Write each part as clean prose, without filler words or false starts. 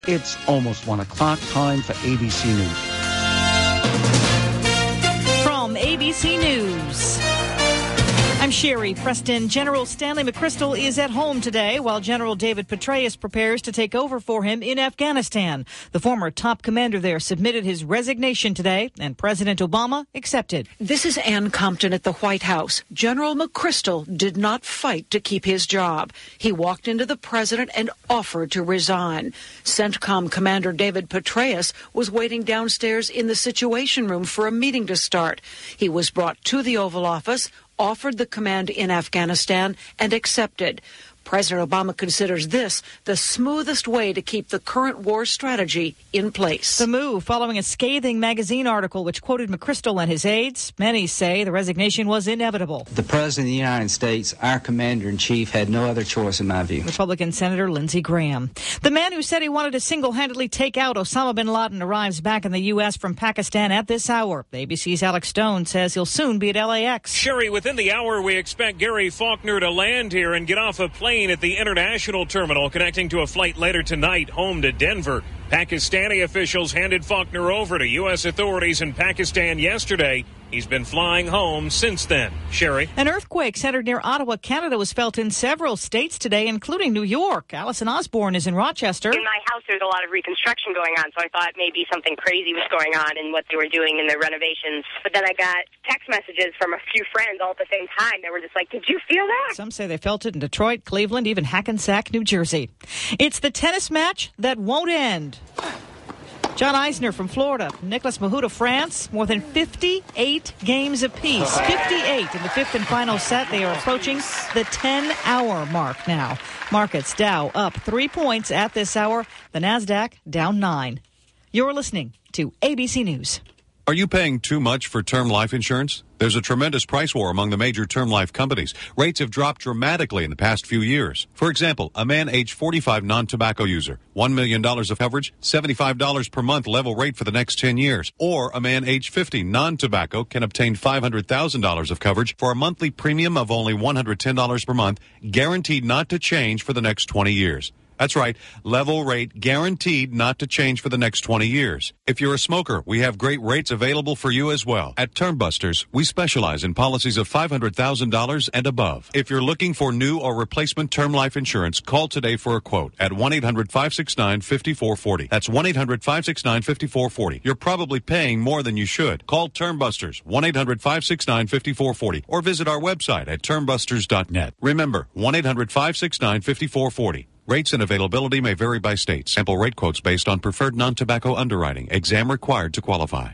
It's almost 1 o'clock, time for ABC News. From ABC News, I'm Sherry Preston. General Stanley McChrystal is at home today while General David Petraeus prepares to take over for him in Afghanistan. The former top commander there submitted his resignation today, and President Obama accepted. This is Ann Compton at the White House. General McChrystal did not fight to keep his job. He walked into the president and offered to resign. CENTCOM Commander David Petraeus was waiting downstairs in the Situation Room for a meeting to start. He was brought to the Oval Office, offered the command in Afghanistan, and accepted. President Obama considers this the smoothest way to keep the current war strategy in place. The move following a scathing magazine article which quoted McChrystal and his aides. Many say the resignation was inevitable. The President of the United States, our Commander-in-Chief, had no other choice in my view. Republican Senator Lindsey Graham. The man who said he wanted to single-handedly take out Osama bin Laden arrives back in the U.S. from Pakistan at this hour. ABC's Alex Stone says he'll soon be at LAX. Sherry, within the hour, we expect Gary Faulkner to land here and get off a plane at the international terminal connecting to a flight later tonight home to Denver. Pakistani officials handed Faulkner over to U.S. authorities in Pakistan yesterday. He's been flying home since then. Sherry. An earthquake centered near Ottawa, Canada, was felt in several states today, including New York. Allison Osborne is in Rochester. In my house, there's a lot of reconstruction going on, so I thought maybe something crazy was going on in what they were doing in the renovations. But then I got text messages from a few friends all at the same time that were just like, did you feel that? Some say they felt it in Detroit, Cleveland, even Hackensack, New Jersey. It's the tennis match that won't end. John Eisner from Florida, Nicolas Mahut of France, more than 58 games apiece. 58 in the fifth and final set. They are approaching the 10-hour mark now. Markets, Dow up 3 points at this hour. The NASDAQ down 9. You're listening to ABC News. Are you paying too much for term life insurance? There's a tremendous price war among the major term life companies. Rates have dropped dramatically in the past few years. For example, a man age 45 non-tobacco user, $1 million of coverage, $75 per month level rate for the next 10 years. Or a man age 50 non-tobacco can obtain $500,000 of coverage for a monthly premium of only $110 per month, guaranteed not to change for the next 20 years. That's right, level rate guaranteed not to change for the next 20 years. If you're a smoker, we have great rates available for you as well. At Term Busters, we specialize in policies of $500,000 and above. If you're looking for new or replacement term life insurance, call today for a quote at 1-800-569-5440. That's 1-800-569-5440. You're probably paying more than you should. Call Term Busters, 1-800-569-5440, or visit our website at termbusters.net. Remember, 1-800-569-5440. Rates and availability may vary by state. Sample rate quotes based on preferred non-tobacco underwriting. Exam required to qualify.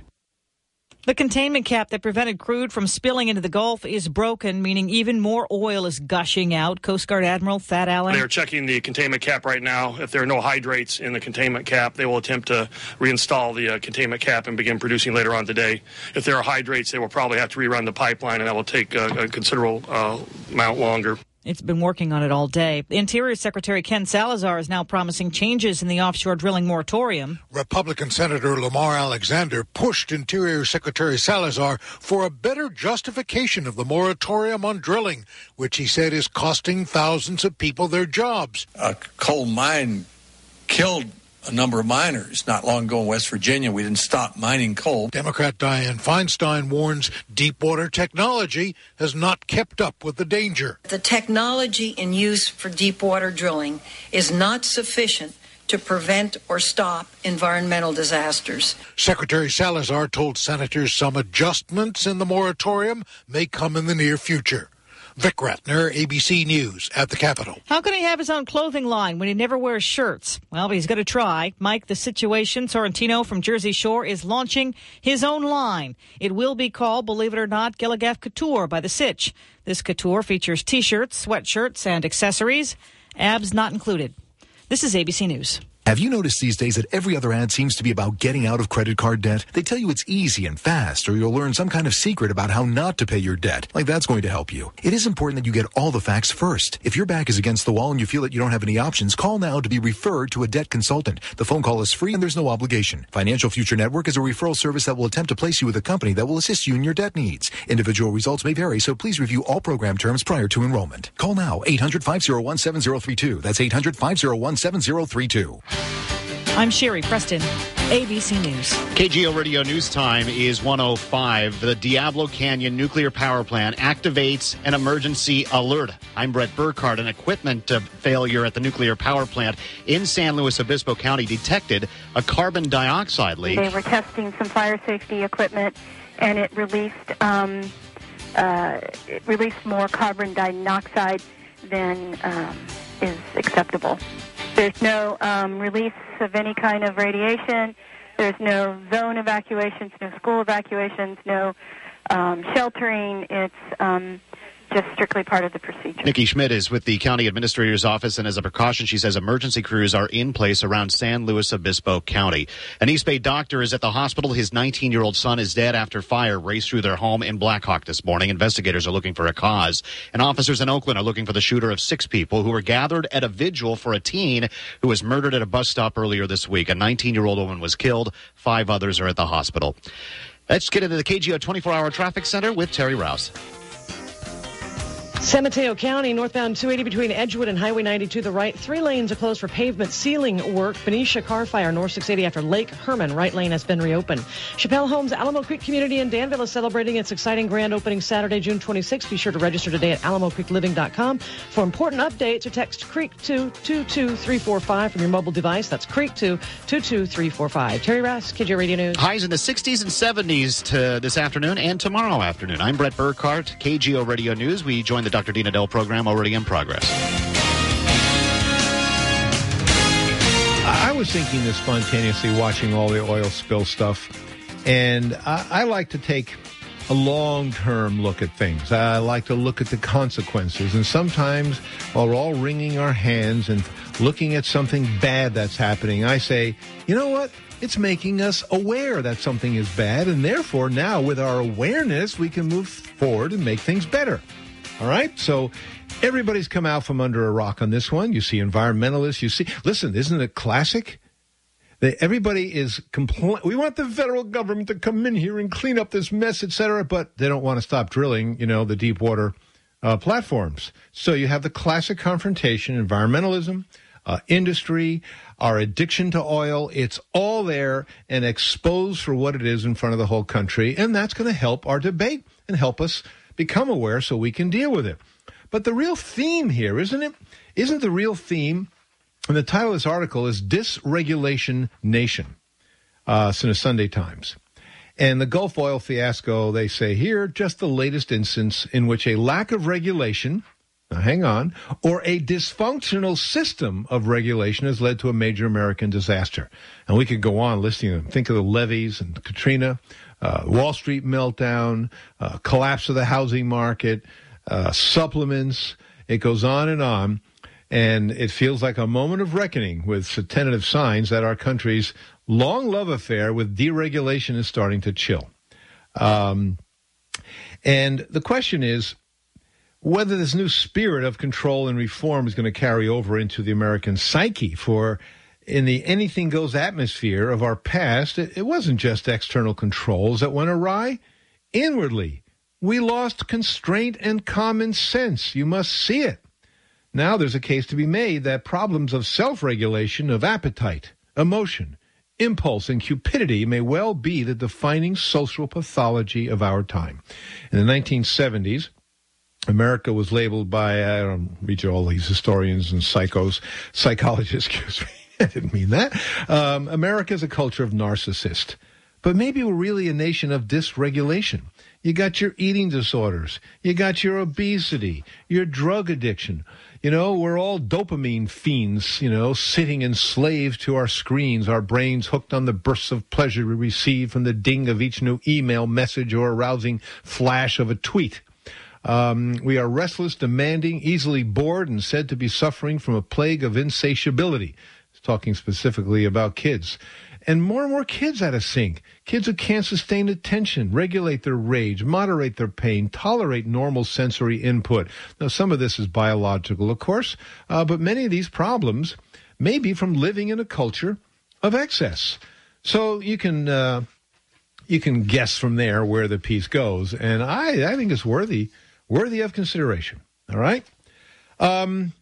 The containment cap that prevented crude from spilling into the Gulf is broken, meaning even more oil is gushing out. Coast Guard Admiral Thad Allen. They're checking the containment cap right now. If there are no hydrates in the containment cap, they will attempt to reinstall the containment cap and begin producing later on today. If there are hydrates, they will probably have to rerun the pipeline, and that will take a considerable amount longer. It's been working on it all day. Interior Secretary Ken Salazar is now promising changes in the offshore drilling moratorium. Republican Senator Lamar Alexander pushed Interior Secretary Salazar for a better justification of the moratorium on drilling, which he said is costing thousands of people their jobs. A coal mine killed a number of miners not long ago in West Virginia. We didn't stop mining coal. Democrat Dianne Feinstein warns deepwater technology has not kept up with the danger. The technology in use for deepwater drilling is not sufficient to prevent or stop environmental disasters. Secretary Salazar told senators some adjustments in the moratorium may come in the near future. Vic Ratner, ABC News at the Capitol. How can he have his own clothing line when he never wears shirts? Well, he's going to try. Mike, the Situation Sorrentino from Jersey Shore is launching his own line. It will be called, believe it or not, Gilligaff Couture by the Sitch. This couture features T-shirts, sweatshirts, and accessories. Abs not included. This is ABC News. Have you noticed these days that every other ad seems to be about getting out of credit card debt? They tell you it's easy and fast, or you'll learn some kind of secret about how not to pay your debt. Like that's going to help you. It is important that you get all the facts first. If your back is against the wall and you feel that you don't have any options, call now to be referred to a debt consultant. The phone call is free and there's no obligation. Financial Future Network is a referral service that will attempt to place you with a company that will assist you in your debt needs. Individual results may vary, so please review all program terms prior to enrollment. Call now, 800-501-7032. That's 800-501-7032. I'm Sherry Preston, ABC News. KGO Radio News Time is 1:05. The Diablo Canyon Nuclear Power Plant activates an emergency alert. I'm Brett Burkhardt. An equipment failure at the nuclear power plant in San Luis Obispo County detected a carbon dioxide leak. They were testing some fire safety equipment, and it released more carbon dioxide than is acceptable. There's no release of any kind of radiation. There's no zone evacuations, no school evacuations, no sheltering. It's just strictly part of the procedure. Nikki Schmidt is with the county administrator's office, and as a precaution, she says emergency crews are in place around San Luis Obispo County. An East Bay doctor is at the hospital. His 19-year-old son is dead after fire raced through their home in Blackhawk this morning. Investigators are looking for a cause, and officers in Oakland are looking for the shooter of 6 people who were gathered at a vigil for a teen who was murdered at a bus stop earlier this week. A 19-year-old woman was killed. 5 others are at the hospital. Let's get into the KGO 24-hour traffic center with Terry Rouse. San Mateo County, northbound 280 between Edgewood and Highway 90 to the right. 3 lanes are closed for pavement sealing work. Benicia car fire, north 680 after Lake Herman. Right lane has been reopened. Chappelle Homes Alamo Creek Community in Danville is celebrating its exciting grand opening Saturday, June 26th. Be sure to register today at alamocreekliving.com. For important updates, or text CREEK to 22345 from your mobile device. That's CREEK to 22345. Terry Ross, KGO Radio News. Highs in the 60s and 70s this afternoon and tomorrow afternoon. I'm Brett Burkhardt, KGO Radio News. We join the Dr. Dina Dell program already in progress. I was thinking this spontaneously watching all the oil spill stuff, and I like to take a long-term look at things. I like to look at the consequences, and sometimes while we're all wringing our hands and looking at something bad that's happening, I say, you know what? It's making us aware that something is bad, and therefore now with our awareness, we can move forward and make things better. All right? So everybody's come out from under a rock on this one. You see environmentalists. You see, listen, isn't it classic? Everybody is we want the federal government to come in here and clean up this mess, et cetera, but they don't want to stop drilling, the deep water platforms. So you have the classic confrontation, environmentalism, industry, our addiction to oil. It's all there and exposed for what it is in front of the whole country, and that's going to help our debate and help us become aware so we can deal with it. But the real theme here, isn't it? Isn't the real theme, and the title of this article is Dysregulation Nation. It's in the Sunday Times. And the Gulf oil fiasco, they say here, just the latest instance in which a lack of regulation, now hang on, or a dysfunctional system of regulation has led to a major American disaster. And we could go on listing them. Think of the levees and Katrina, Wall Street meltdown, collapse of the housing market, supplements. It goes on, and it feels like a moment of reckoning with tentative signs that our country's long love affair with deregulation is starting to chill. And the question is whether this new spirit of control and reform is going to carry over into the American psyche. For in the anything-goes atmosphere of our past, it wasn't just external controls that went awry. Inwardly, we lost constraint and common sense. You must see it. Now there's a case to be made that problems of self-regulation, of appetite, emotion, impulse, and cupidity may well be the defining social pathology of our time. In the 1970s, America was labeled by, I don't read you all these historians and psychologists, excuse me. I didn't mean that. America is a culture of narcissists. But maybe we're really a nation of dysregulation. You got your eating disorders. You got your obesity, your drug addiction. We're all dopamine fiends, sitting enslaved to our screens, our brains hooked on the bursts of pleasure we receive from the ding of each new email message or arousing flash of a tweet. We are restless, demanding, easily bored, and said to be suffering from a plague of insatiability. Talking specifically about kids. And more kids out of sync. Kids who can't sustain attention, regulate their rage, moderate their pain, tolerate normal sensory input. Now, some of this is biological, of course, but many of these problems may be from living in a culture of excess. So you can guess from there where the piece goes, and I think it's worthy of consideration. All right.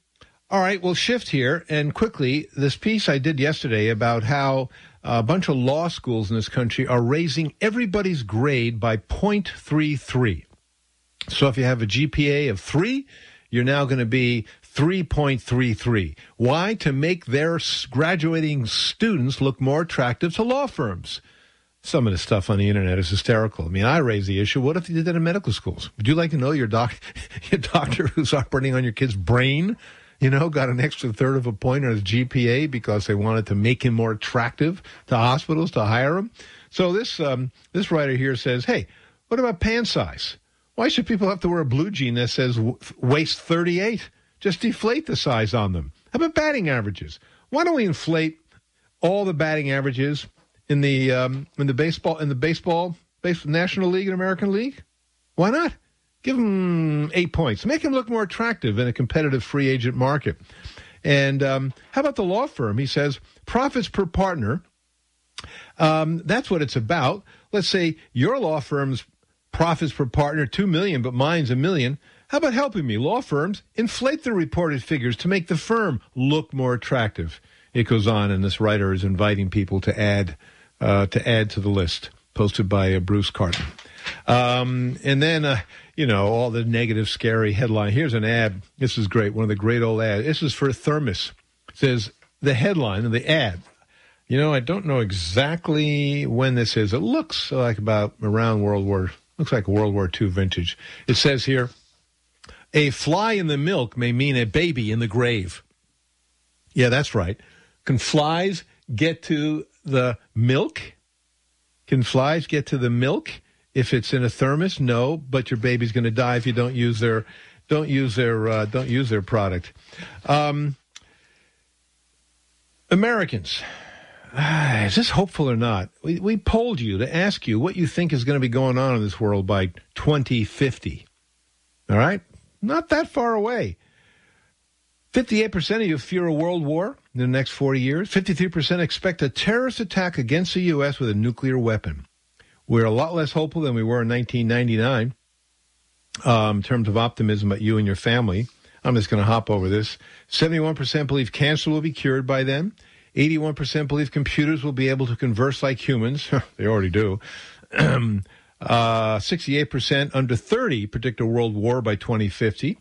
All right, we'll shift here. And quickly, this piece I did yesterday about how a bunch of law schools in this country are raising everybody's grade by 0.33. So if you have a GPA of 3, you're now going to be 3.33. Why? To make their graduating students look more attractive to law firms. Some of the stuff on the internet is hysterical. I mean, I raise the issue. What if you did that in medical schools? Would you like to know your doctor who's operating on your kid's brain, got an extra third of a point on his GPA because they wanted to make him more attractive to hospitals to hire him? So this writer here says, hey, what about pant size? Why should people have to wear a blue jean that says waist 38? Just deflate the size on them. How about batting averages? Why don't we inflate all the batting averages in the baseball National League and American League? Why not? Give them 8 points. Make him look more attractive in a competitive free agent market. And how about the law firm? He says profits per partner. That's what it's about. Let's say your law firm's profits per partner, $2 million, but mine's $1 million. How about helping me? Law firms inflate the reported figures to make the firm look more attractive. It goes on, and this writer is inviting people to add to the list, posted by Bruce Carton. And then, all the negative, scary headline. Here's an ad. This is great. One of the great old ads. This is for Thermos. It says the headline of the ad. I don't know exactly when this is. It looks like about around looks like World War II vintage. It says here, a fly in the milk may mean a baby in the grave. Yeah, that's right. Can flies get to the milk? Can flies get to the milk if it's in a thermos? No, but your baby's going to die if you don't use their product. Americans, is this hopeful or not? We polled you to ask you what you think is going to be going on in this world by 2050. All right? Not that far away. 58% of you fear a world war in the next 40 years. 53% expect a terrorist attack against the U.S. with a nuclear weapon. We're a lot less hopeful than we were in 1999 in terms of optimism about you and your family. I'm just going to hop over this. 71% believe cancer will be cured by then. 81% believe computers will be able to converse like humans. They already do. 68% under 30 predict a world war by 2050.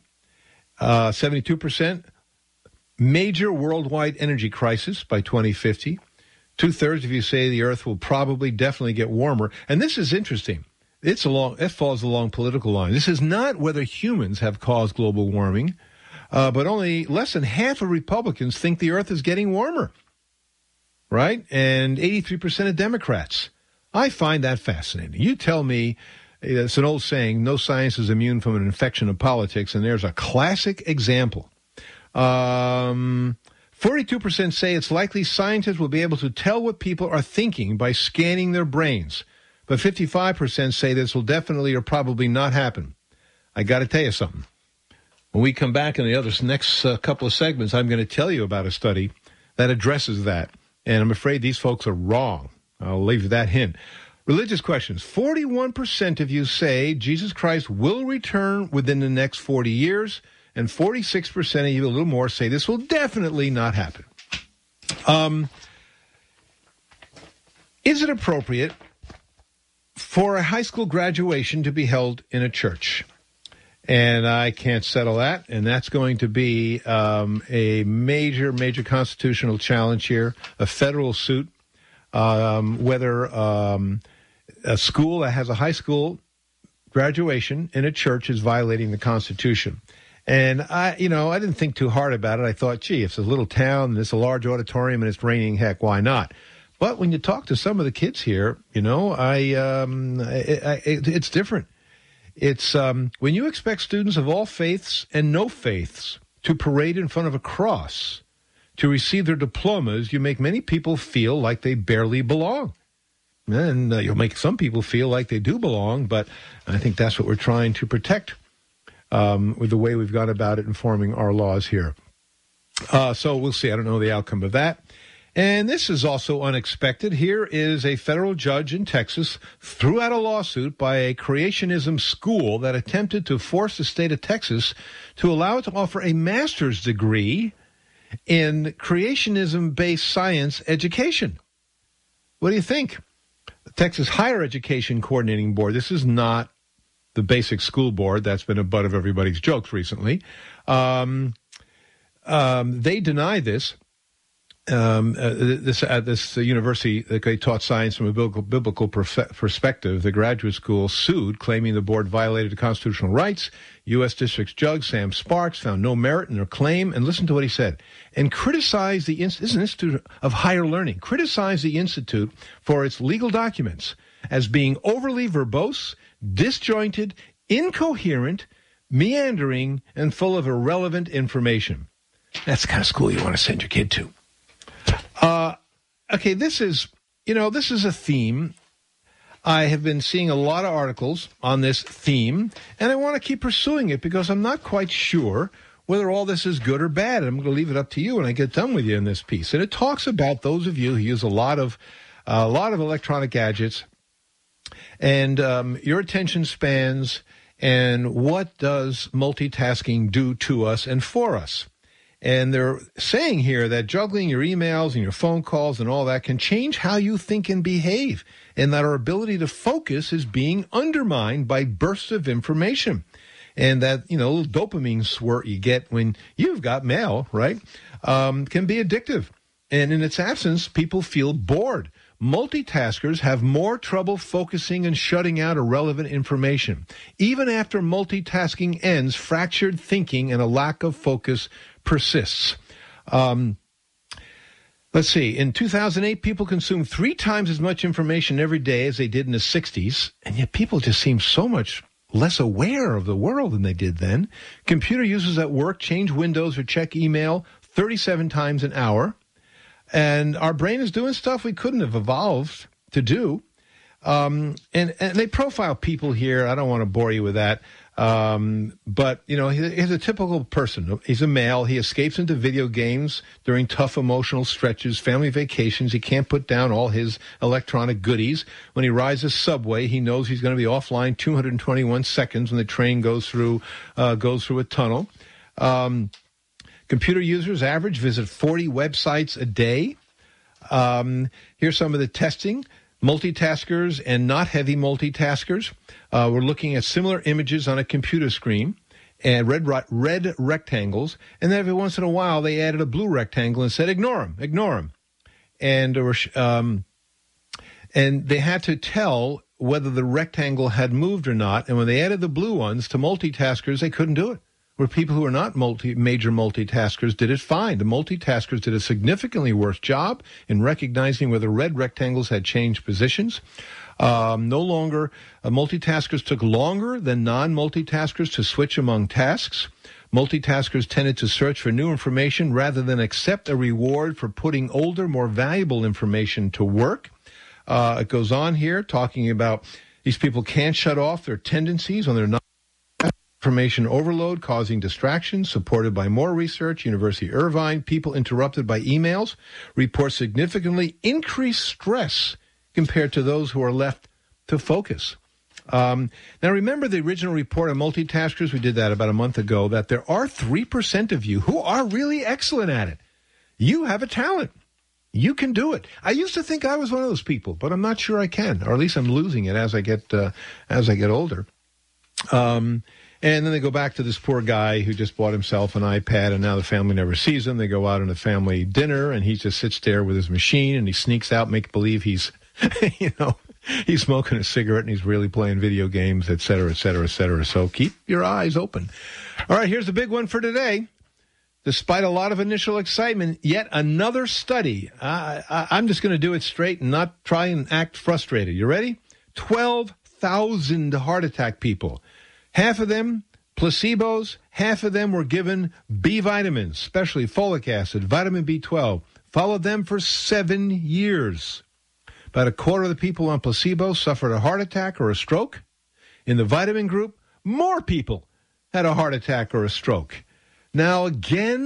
72% major worldwide energy crisis by 2050. 2/3 of you say the Earth will probably definitely get warmer. And this is interesting. It falls along political lines. This is not whether humans have caused global warming, but only less than half of Republicans think the Earth is getting warmer. Right? And 83% of Democrats. I find that fascinating. You tell me, it's an old saying, no science is immune from an infection of politics, and there's a classic example. 42% say it's likely scientists will be able to tell what people are thinking by scanning their brains. But 55% say this will definitely or probably not happen. I got to tell you something. When we come back in the next couple of segments, I'm going to tell you about a study that addresses that. And I'm afraid these folks are wrong. I'll leave that hint. Religious questions. 41% of you say Jesus Christ will return within the next 40 years, and 46% of you, a little more, say this will definitely not happen. Is it appropriate for a high school graduation to be held in a church? And I can't settle that, and that's going to be a major, major constitutional challenge here, a federal suit, whether a school that has a high school graduation in a church is violating the Constitution. And I didn't think too hard about it. I thought, gee, if it's a little town and it's a large auditorium and it's raining, heck, why not? But when you talk to some of the kids here, it's different. It's when you expect students of all faiths and no faiths to parade in front of a cross to receive their diplomas, you make many people feel like they barely belong. And you'll make some people feel like they do belong, but I think that's what we're trying to protect with the way we've gone about it informing our laws here. So we'll see. I don't know the outcome of that. And this is also unexpected. Here is a federal judge in Texas threw out a lawsuit by a creationism school that attempted to force the state of Texas to allow it to offer a master's degree in creationism-based science education. What do you think? The Texas Higher Education Coordinating Board, this is not the basic school board. That's been a butt of everybody's jokes recently. They deny this. This university, they taught science from a biblical perspective. The graduate school sued, claiming the board violated constitutional rights. U.S. District Judge Sam Sparks found no merit in their claim, and listen to what he said, and criticized this is an Institute of Higher Learning, criticized the institute for its legal documents as being overly verbose, disjointed, incoherent, meandering, and full of irrelevant information. That's the kind of school you want to send your kid to. Okay, this is a theme. I have been seeing a lot of articles on this theme, and I want to keep pursuing it because I'm not quite sure whether all this is good or bad. I'm going to leave it up to you when I get done with you in this piece. And it talks about those of you who use a lot of electronic gadgets and your attention spans and what does multitasking do to us and for us. And they're saying here that juggling your emails and your phone calls and all that can change how you think and behave, and that our ability to focus is being undermined by bursts of information. And that, little dopamine squirt you get when you've got mail, right, can be addictive. And in its absence, people feel bored. Multitaskers have more trouble focusing and shutting out irrelevant information. Even after multitasking ends, fractured thinking and a lack of focus persists. Let's see. In 2008, people consumed 3 times as much information every day as they did in the 60s, and yet people just seem so much less aware of the world than they did then. Computer users at work change windows or check email 37 times an hour, and our brain is doing stuff we couldn't have evolved to do. And they profile people here. I don't want to bore you with that. But, he's a typical person. He's a male. He escapes into video games during tough emotional stretches, family vacations. He can't put down all his electronic goodies. When he rides a subway, he knows he's going to be offline 221 seconds when the train goes through a tunnel. Computer users average visit 40 websites a day. Here's some of the testing. Multitaskers and not heavy multitaskers. We're looking at similar images on a computer screen and red rectangles. And then every once in a while, they added a blue rectangle and said, ignore them. And they had to tell whether the rectangle had moved or not. And when they added the blue ones to multitaskers, they couldn't do it. Where people who are not major multitaskers did it fine. The multitaskers did a significantly worse job in recognizing whether red rectangles had changed positions. Multitaskers took longer than non-multitaskers to switch among tasks. Multitaskers tended to search for new information rather than accept a reward for putting older, more valuable information to work. It goes on here talking about these people can't shut off their tendencies when they're not. Information overload causing distractions, supported by more research. University of Irvine, people interrupted by emails report significantly increased stress compared to those who are left to focus. Now, remember the original report on multitaskers? We did that about a month ago, that there are 3% of you who are really excellent at it. You have a talent. You can do it. I used to think I was one of those people, but I'm not sure I can, or at least I'm losing it as I get older. And then they go back to this poor guy who just bought himself an iPad, and now the family never sees him. They go out on a family dinner, and he just sits there with his machine, and he sneaks out, make believe he's, he's smoking a cigarette, and he's really playing video games, et cetera, et cetera, et cetera. So keep your eyes open. All right, here's the big one for today. Despite a lot of initial excitement, yet another study. I'm just going to do it straight and not try and act frustrated. You ready? 12,000 heart attack people. Half of them placebos, half of them were given B vitamins, especially folic acid, vitamin B12. Followed them for 7 years. About a quarter of the people on placebo suffered a heart attack or a stroke. In the vitamin group, more people had a heart attack or a stroke. Now, again,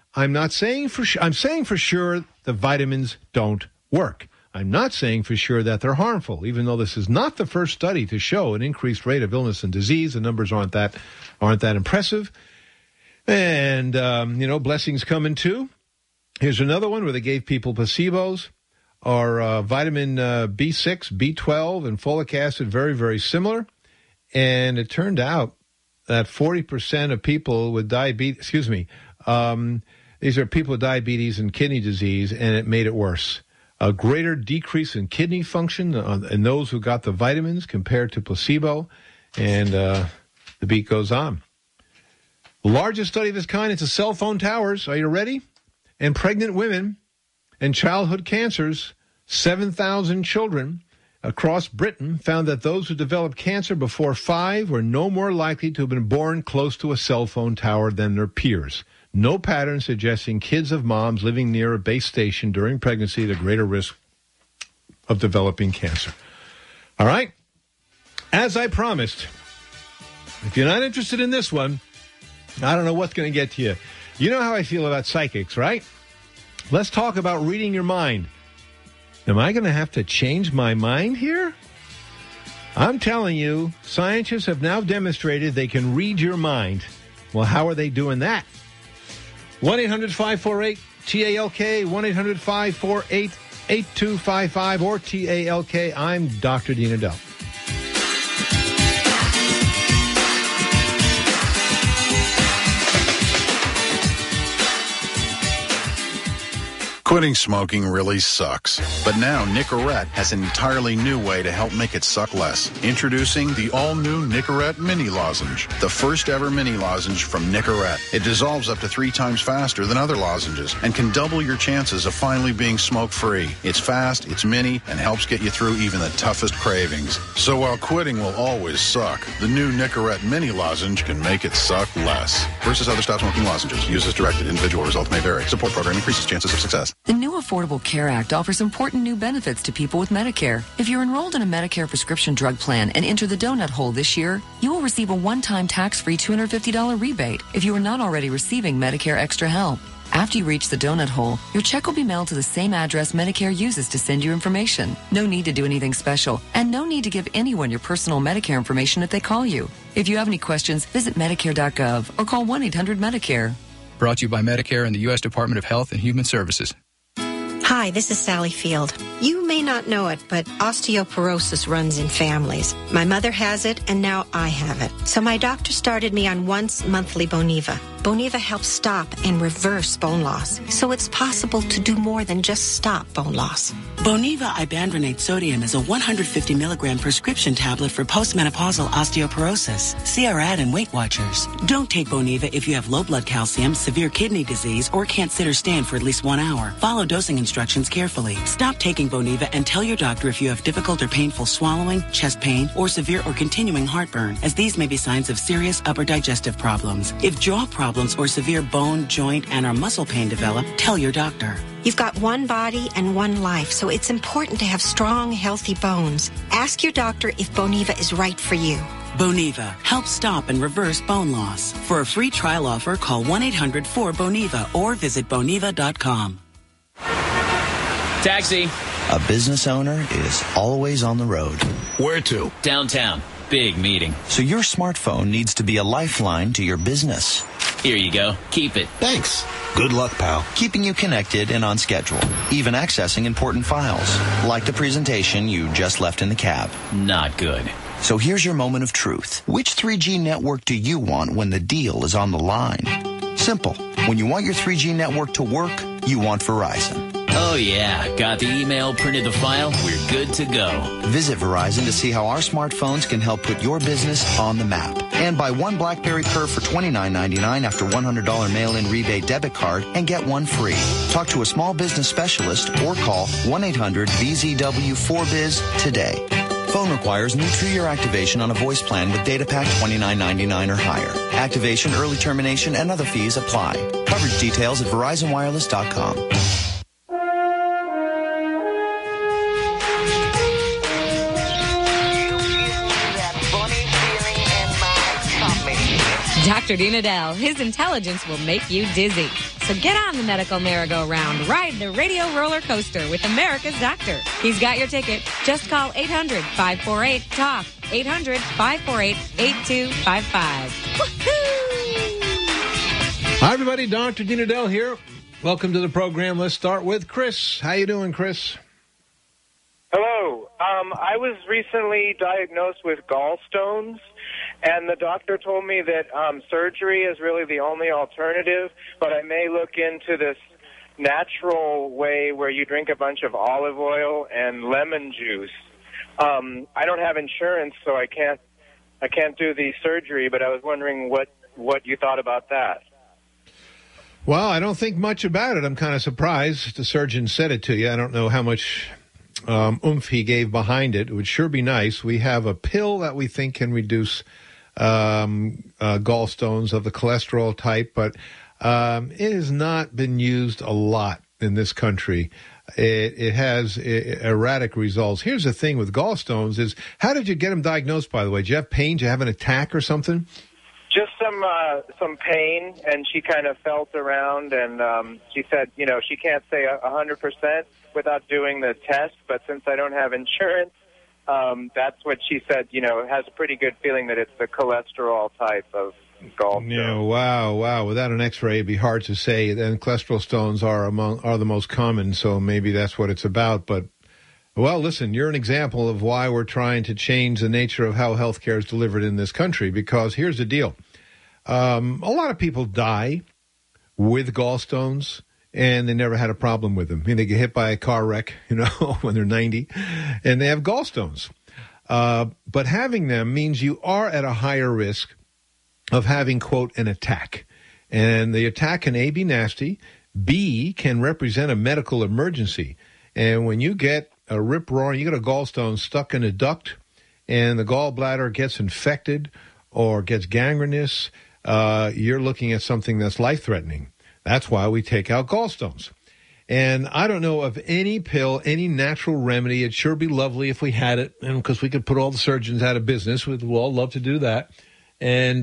I'm not saying for sure. I'm saying for sure the vitamins don't work. I'm not saying for sure that they're harmful, even though this is not the first study to show an increased rate of illness and disease. The numbers aren't that impressive. And, blessings coming too. Here's another one where they gave people placebos. Are vitamin B6, B12, and folic acid very, very similar. And it turned out that 40% of people with diabetes, these are people with diabetes and kidney disease, and it made it worse. A greater decrease in kidney function in those who got the vitamins compared to placebo. And the beat goes on. The largest study of its kind is the cell phone towers. Are you ready? And pregnant women and childhood cancers. 7,000 children across Britain found that those who developed cancer before 5 were no more likely to have been born close to a cell phone tower than their peers. No pattern suggesting kids of moms living near a base station during pregnancy at a greater risk of developing cancer. All right? As I promised, if you're not interested in this one, I don't know what's going to get to you. You know how I feel about psychics, right? Let's talk about reading your mind. Am I going to have to change my mind here? I'm telling you, scientists have now demonstrated they can read your mind. Well, how are they doing that? 1-800-548-TALK, 1-800-548-8255, or TALK. I'm Dr. Dean Edell. Quitting smoking really sucks. But now Nicorette has an entirely new way to help make it suck less. Introducing the all-new Nicorette Mini Lozenge, the first ever mini lozenge from Nicorette. It dissolves up to 3 times faster than other lozenges and can double your chances of finally being smoke-free. It's fast, it's mini, and helps get you through even the toughest cravings. So while quitting will always suck, the new Nicorette Mini Lozenge can make it suck less. Versus other stop-smoking lozenges. Use as directed. Individual results may vary. Support program increases chances of success. The new Affordable Care Act offers important new benefits to people with Medicare. If you're enrolled in a Medicare prescription drug plan and enter the donut hole this year, you will receive a one-time tax-free $250 rebate if you are not already receiving Medicare Extra Help. After you reach the donut hole, your check will be mailed to the same address Medicare uses to send you information. No need to do anything special, and no need to give anyone your personal Medicare information if they call you. If you have any questions, visit Medicare.gov or call 1-800-MEDICARE. Brought to you by Medicare and the U.S. Department of Health and Human Services. Hi, this is Sally Field. You may not know it, but osteoporosis runs in families. My mother has it, and now I have it. So my doctor started me on once monthly Boniva. Boniva helps stop and reverse bone loss, so it's possible to do more than just stop bone loss. Boniva ibandronate sodium is a 150 milligram prescription tablet for postmenopausal osteoporosis. See our ad in Weight Watchers. Don't take Boniva if you have low blood calcium, severe kidney disease, or can't sit or stand for at least 1 hour. Follow dosing instructions carefully. Stop taking Boniva and tell your doctor if you have difficult or painful swallowing, chest pain, or severe or continuing heartburn, as these may be signs of serious upper digestive problems. If jaw problems or severe bone, joint, and or muscle pain develop, tell your doctor. You've got one body and one life, so it's important to have strong, healthy bones. Ask your doctor if Boniva is right for you. Boniva. Help stop and reverse bone loss. For a free trial offer, call 1-800-4BONIVA or visit Boniva.com. Taxi. A business owner is always on the road. Where to? Downtown. Big meeting. So your smartphone needs to be a lifeline to your business. Here you go. Keep it. Thanks. Good luck, pal. Keeping you connected and on schedule. Even accessing important files. Like the presentation you just left in the cab. Not good. So here's your moment of truth. Which 3G network do you want when the deal is on the line? Simple. When you want your 3G network to work, you want Verizon. Oh, yeah. Got the email, printed the file. We're good to go. Visit Verizon to see how our smartphones can help put your business on the map. And buy one BlackBerry Curve for $29.99 after $100 mail-in rebate debit card and get one free. Talk to a small business specialist or call 1-800-BZW4BIZ today. Phone requires new 2-year activation on a voice plan with data pack $29.99 or higher. Activation, early termination, and other fees apply. Coverage details at VerizonWireless.com. Dr. Dean Edell, his intelligence will make you dizzy. So get on the medical merry-go-round. Ride the radio roller coaster with America's Doctor. He's got your ticket. Just call 800-548-TALK. 800-548-8255. Woohoo! Hi, everybody. Dr. Dean Edell here. Welcome to the program. Let's start with Chris. How you doing, Chris? Hello. I was recently diagnosed with gallstones, and the doctor told me that surgery is really the only alternative, but I may look into this natural way where you drink a bunch of olive oil and lemon juice. I don't have insurance, so I can't do the surgery, but I was wondering what you thought about that. Well, I don't think much about it. I'm kind of surprised the surgeon said it to you. I don't know how much oomph he gave behind it. It would sure be nice. We have a pill that we think can reduce gallstones of the cholesterol type, but it has not been used a lot in this country. It has erratic results. Here's the thing with gallstones is, how did you get them diagnosed, by the way? Did you have pain? Did you have an attack or something? Just some pain, and she kind of felt around, and she said, she can't say 100% without doing the test, but since I don't have insurance, that's what she said, has a pretty good feeling that it's the cholesterol type of gallstone. Yeah, wow. Without an X-ray, it'd be hard to say. And cholesterol stones are the most common, so maybe that's what it's about. But, well, listen, you're an example of why we're trying to change the nature of how healthcare is delivered in this country, because here's the deal. A lot of people die with gallstones, and they never had a problem with them. I mean, they get hit by a car wreck, when they're 90, and they have gallstones. But having them means you are at a higher risk of having, quote, an attack. And the attack can A, be nasty, B, can represent a medical emergency. And when you get a rip-roaring, you get a gallstone stuck in a duct, and the gallbladder gets infected or gets gangrenous, you're looking at something that's life-threatening. That's why we take out gallstones. And I don't know of any pill, any natural remedy. It'd sure be lovely if we had it, and because we could put all the surgeons out of business. We'd all love to do that. And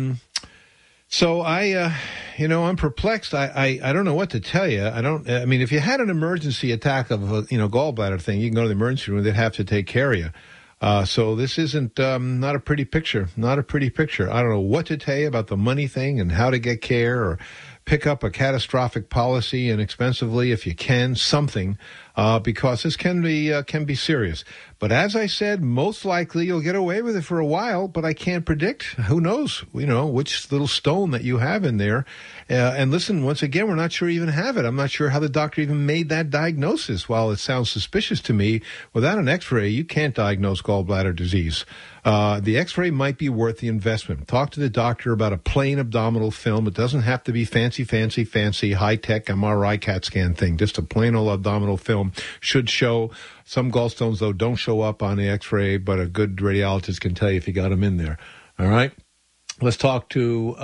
so I'm perplexed. I don't know what to tell you. I mean, if you had an emergency attack of a gallbladder thing, you can go to the emergency room. They'd have to take care of you. So this isn't not a pretty picture. Not a pretty picture. I don't know what to tell you about the money thing and how to get care, or pick up a catastrophic policy inexpensively if you can, something, because this can be serious. But as I said, most likely you'll get away with it for a while, but I can't predict. Who knows, which little stone that you have in there. And listen, once again, we're not sure you even have it. I'm not sure how the doctor even made that diagnosis. While it sounds suspicious to me, without an X-ray, you can't diagnose gallbladder disease. The X-ray might be worth the investment. Talk to the doctor about a plain abdominal film. It doesn't have to be fancy, high-tech MRI CAT scan thing. Just a plain old abdominal film should show. Some gallstones, though, don't show up on the X-ray, but a good radiologist can tell you if you got them in there. All right? Let's talk to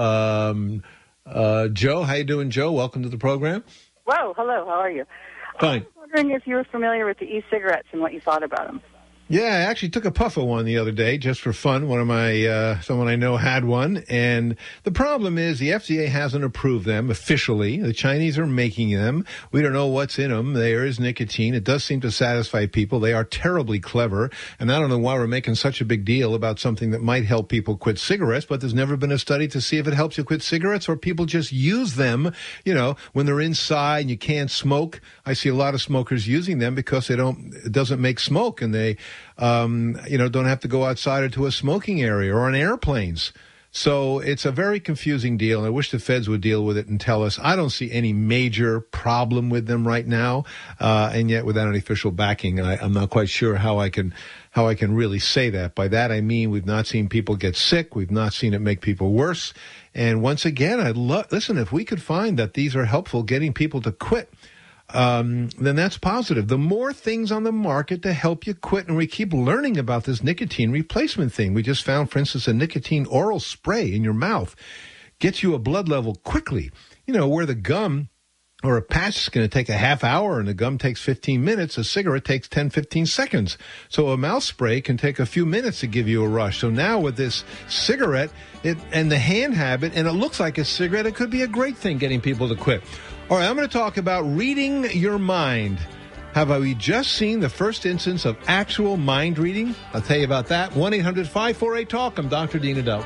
Joe. How you doing, Joe? Welcome to the program. Whoa, hello. How are you? Fine. I was wondering if you were familiar with the e-cigarettes and what you thought about them. Yeah, I actually took a puff of one the other day just for fun. One of my, someone I know had one. And the problem is the FDA hasn't approved them officially. The Chinese are making them. We don't know what's in them. There is nicotine. It does seem to satisfy people. They are terribly clever. And I don't know why we're making such a big deal about something that might help people quit cigarettes, but there's never been a study to see if it helps you quit cigarettes, or people just use them, when they're inside and you can't smoke. I see a lot of smokers using them because it doesn't make smoke, and they don't have to go outside or to a smoking area or on airplanes. So it's a very confusing deal, and I wish the feds would deal with it and tell us. I don't see any major problem with them right now, and yet without any official backing, I'm not quite sure how I can really say that. By that I mean we've not seen people get sick, we've not seen it make people worse. And once again, listen, if we could find that these are helpful getting people to quit, then that's positive. The more things on the market to help you quit, and we keep learning about this nicotine replacement thing. We just found, for instance, a nicotine oral spray in your mouth gets you a blood level quickly. Where the gum or a patch is going to take a half hour and the gum takes 15 minutes, a cigarette takes 10, 15 seconds. So a mouth spray can take a few minutes to give you a rush. So now with this cigarette and the hand habit, and it looks like a cigarette, it could be a great thing getting people to quit. All right, I'm going to talk about reading your mind. Have we just seen the first instance of actual mind reading? I'll tell you about that. 1-800-548-TALK. I'm Dr. Dean Adelt.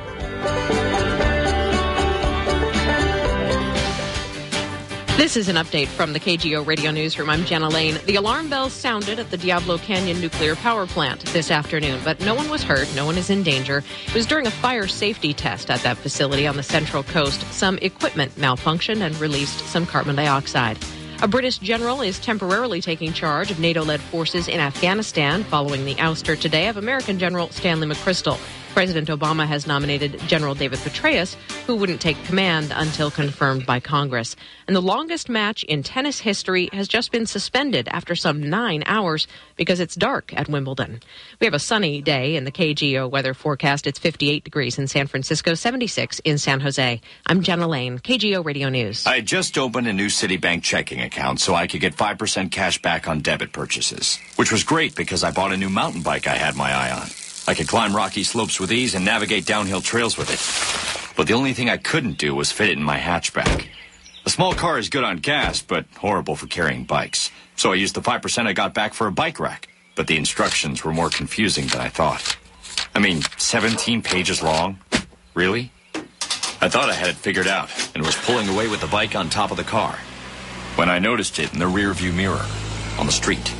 This is an update from the KGO Radio Newsroom. I'm Jenna Lane. The alarm bells sounded at the Diablo Canyon Nuclear Power Plant this afternoon, but no one was hurt. No one is in danger. It was during a fire safety test at that facility on the Central Coast. Some equipment malfunctioned and released some carbon dioxide. A British general is temporarily taking charge of NATO-led forces in Afghanistan following the ouster today of American General Stanley McChrystal. President Obama has nominated General David Petraeus, who wouldn't take command until confirmed by Congress. And the longest match in tennis history has just been suspended after some 9 hours because it's dark at Wimbledon. We have a sunny day in the KGO weather forecast. It's 58 degrees in San Francisco, 76 in San Jose. I'm Jenna Lane, KGO Radio News. I just opened a new Citibank checking account so I could get 5% cash back on debit purchases, which was great because I bought a new mountain bike I had my eye on. I could climb rocky slopes with ease and navigate downhill trails with it. But the only thing I couldn't do was fit it in my hatchback. A small car is good on gas, but horrible for carrying bikes. So I used the 5% I got back for a bike rack. But the instructions were more confusing than I thought. 17 pages long? Really? I thought I had it figured out and was pulling away with the bike on top of the car when I noticed it in the rearview mirror on the street.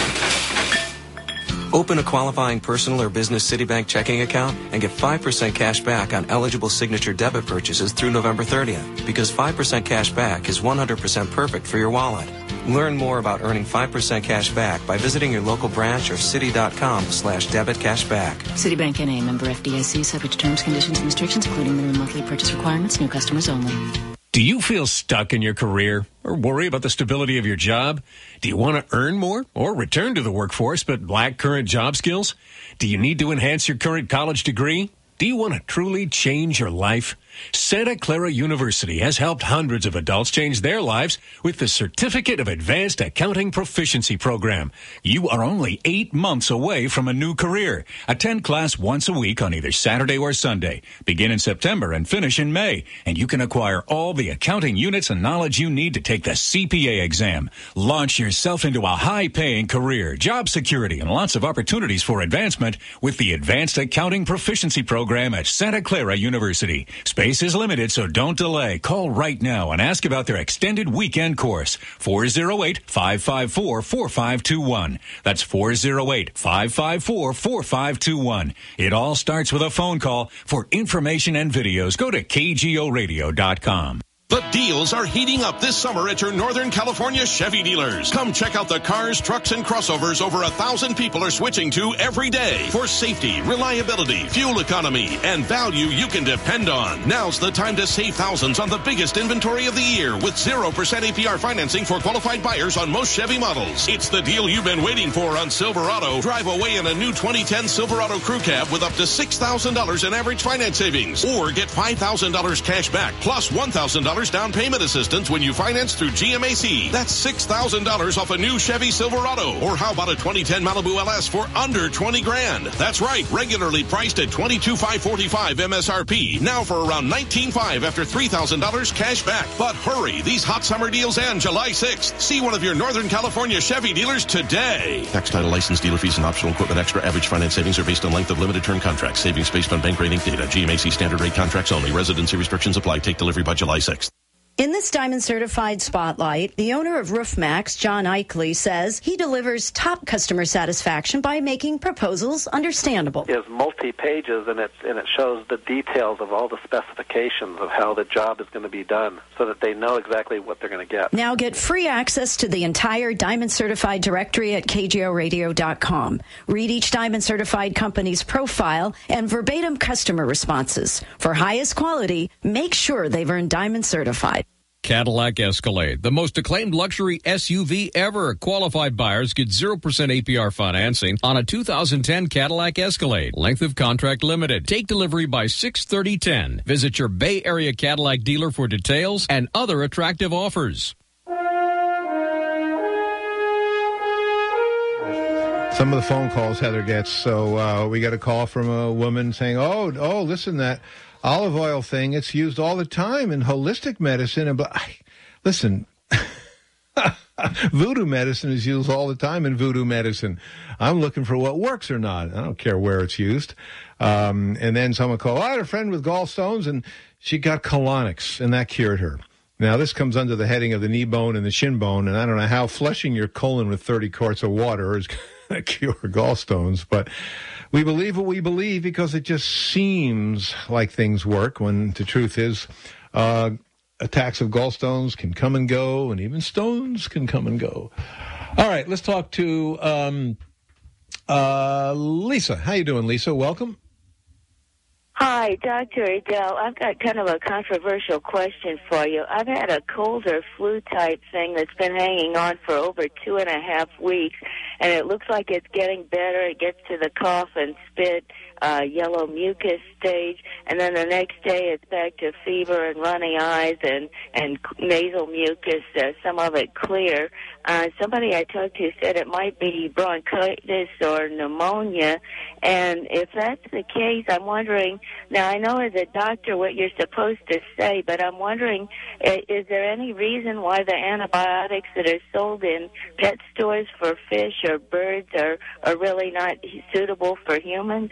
Open a qualifying personal or business Citibank checking account and get 5% cash back on eligible signature debit purchases through November 30th, because 5% cash back is 100% perfect for your wallet. Learn more about earning 5% cash back by visiting your local branch or citi.com/debitcashback. Citibank N.A., member FDIC, subject to terms, conditions, and restrictions, including minimum monthly purchase requirements, new customers only. Do you feel stuck in your career or worry about the stability of your job? Do you want to earn more or return to the workforce but lack current job skills? Do you need to enhance your current college degree? Do you want to truly change your life? Santa Clara University has helped hundreds of adults change their lives with the Certificate of Advanced Accounting Proficiency Program. You are only 8 months away from a new career. Attend class once a week on either Saturday or Sunday. Begin in September and finish in May. And you can acquire all the accounting units and knowledge you need to take the CPA exam. Launch yourself into a high-paying career, job security, and lots of opportunities for advancement with the Advanced Accounting Proficiency Program at Santa Clara University. Space is limited, so don't delay. Call right now and ask about their extended weekend course. 408-554-4521. That's 408-554-4521. It all starts with a phone call. For information and videos, go to kgoradio.com. The deals are heating up this summer at your Northern California Chevy dealers. Come check out the cars, trucks, and crossovers over 1,000 people are switching to every day for safety, reliability, fuel economy, and value you can depend on. Now's the time to save thousands on the biggest inventory of the year with 0% APR financing for qualified buyers on most Chevy models. It's the deal you've been waiting for on Silverado. Drive away in a new 2010 Silverado Crew Cab with up to $6,000 in average finance savings, or get $5,000 cash back plus $1,000 down payment assistance when you finance through GMAC. That's $6,000 off a new Chevy Silverado. Or how about a 2010 Malibu LS for under $20,000? That's right, regularly priced at $22,545 MSRP. Now for around $19,500 after $3,000 cash back. But hurry, these hot summer deals end July 6th. See one of your Northern California Chevy dealers today. Tax, title, license, dealer fees, and optional equipment extra. Average finance savings are based on length of limited term contracts. Savings based on bank rating data. GMAC standard rate contracts only. Residency restrictions apply. Take delivery by July 6th. In this Diamond Certified Spotlight, the owner of RoofMax, John Eichley, says he delivers top customer satisfaction by making proposals understandable. It's multi-pages, and it shows the details of all the specifications of how the job is going to be done so that they know exactly what they're going to get. Now get free access to the entire Diamond Certified directory at kgoradio.com. Read each Diamond Certified company's profile and verbatim customer responses. For highest quality, make sure they've earned Diamond Certified. Cadillac Escalade, the most acclaimed luxury SUV ever. Qualified buyers get 0% APR financing on a 2010 Cadillac Escalade. Length of contract limited. Take delivery by 6/30/10. Visit your Bay Area Cadillac dealer for details and other attractive offers. Some of the phone calls Heather gets. So we got a call from a woman saying, oh, listen, that olive oil thing, it's used all the time in holistic medicine. And listen, voodoo medicine is used all the time in voodoo medicine. I'm looking for what works or not. I don't care where it's used. And then someone called, I had a friend with gallstones, and she got colonics, and that cured her. Now, this comes under the heading of the knee bone and the shin bone, and I don't know how flushing your colon with 30 quarts of water is going to cure gallstones, but we believe what we believe because it just seems like things work, when the truth is attacks of gallstones can come and go, and even stones can come and go. All right, let's talk to Lisa. How you doing, Lisa? Welcome. Hi, Dr. Adele. I've got kind of a controversial question for you. I've had a cold or flu type thing that's been hanging on for over 2.5 weeks, and it looks like it's getting better. It gets to the cough and spit, yellow mucus stage, and then the next day it's back to fever and runny eyes and nasal mucus, some of it clear. Somebody I talked to said it might be bronchitis or pneumonia, and if that's the case, I'm wondering, now I know as a doctor what you're supposed to say, but I'm wondering, is there any reason why the antibiotics that are sold in pet stores for fish or birds are really not suitable for humans?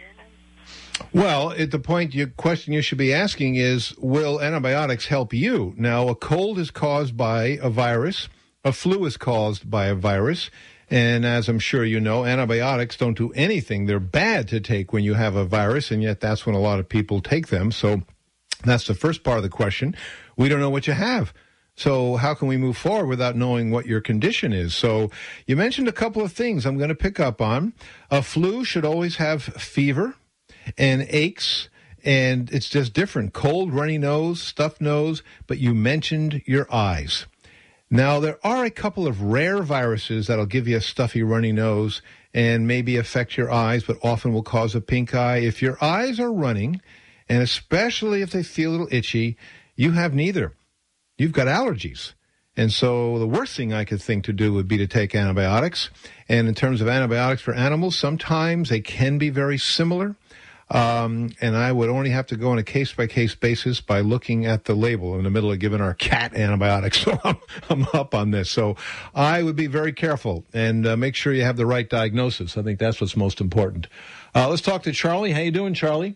Well, at the point, your question you should be asking is, will antibiotics help you? Now, a cold is caused by a virus. A flu is caused by a virus. And as I'm sure you know, antibiotics don't do anything. They're bad to take when you have a virus, and yet that's when a lot of people take them. So that's the first part of the question. We don't know what you have. So how can we move forward without knowing what your condition is? So you mentioned a couple of things I'm going to pick up on. A flu should always have fever and aches, and it's just different. Cold, runny nose, stuffed nose, but you mentioned your eyes. Now, there are a couple of rare viruses that'll give you a stuffy, runny nose and maybe affect your eyes, but often will cause a pink eye. If your eyes are running, and especially if they feel a little itchy, you have neither. You've got allergies. And so the worst thing I could think to do would be to take antibiotics. And in terms of antibiotics for animals, sometimes they can be very similar. And I would only have to go on a case-by-case basis by looking at the label. In the middle of giving our cat antibiotics, so I'm up on this. So I would be very careful and make sure you have the right diagnosis. I think that's what's most important. Let's talk to Charlie. How you doing, Charlie?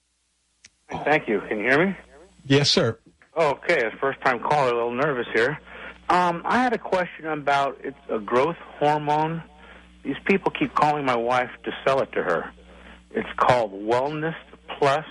Thank you. Can you hear me? Yes, sir. Okay, a first-time caller, a little nervous here. I had a question about it's a growth hormone. These people keep calling my wife to sell it to her. It's called Wellness Plus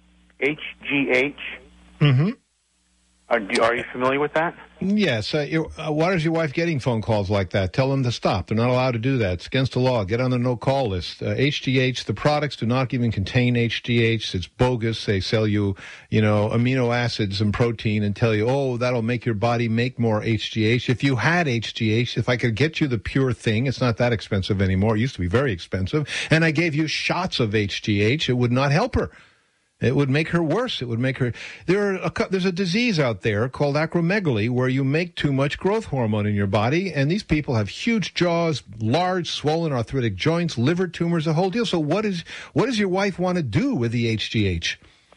HGH. Mm-hmm. Are you familiar with that? Yes. Why is your wife getting phone calls like that? Tell them to stop. They're not allowed to do that. It's against the law. Get on the no-call list. HGH, the products do not even contain HGH. It's bogus. They sell you, amino acids and protein and tell you, oh, that'll make your body make more HGH. If you had HGH, if I could get you the pure thing, it's not that expensive anymore. It used to be very expensive. And I gave you shots of HGH, it would not help her. It would make her worse. It would make her... There's a disease out there called acromegaly where you make too much growth hormone in your body, and these people have huge jaws, large, swollen arthritic joints, liver tumors, the whole deal. So what does your wife want to do with the HGH?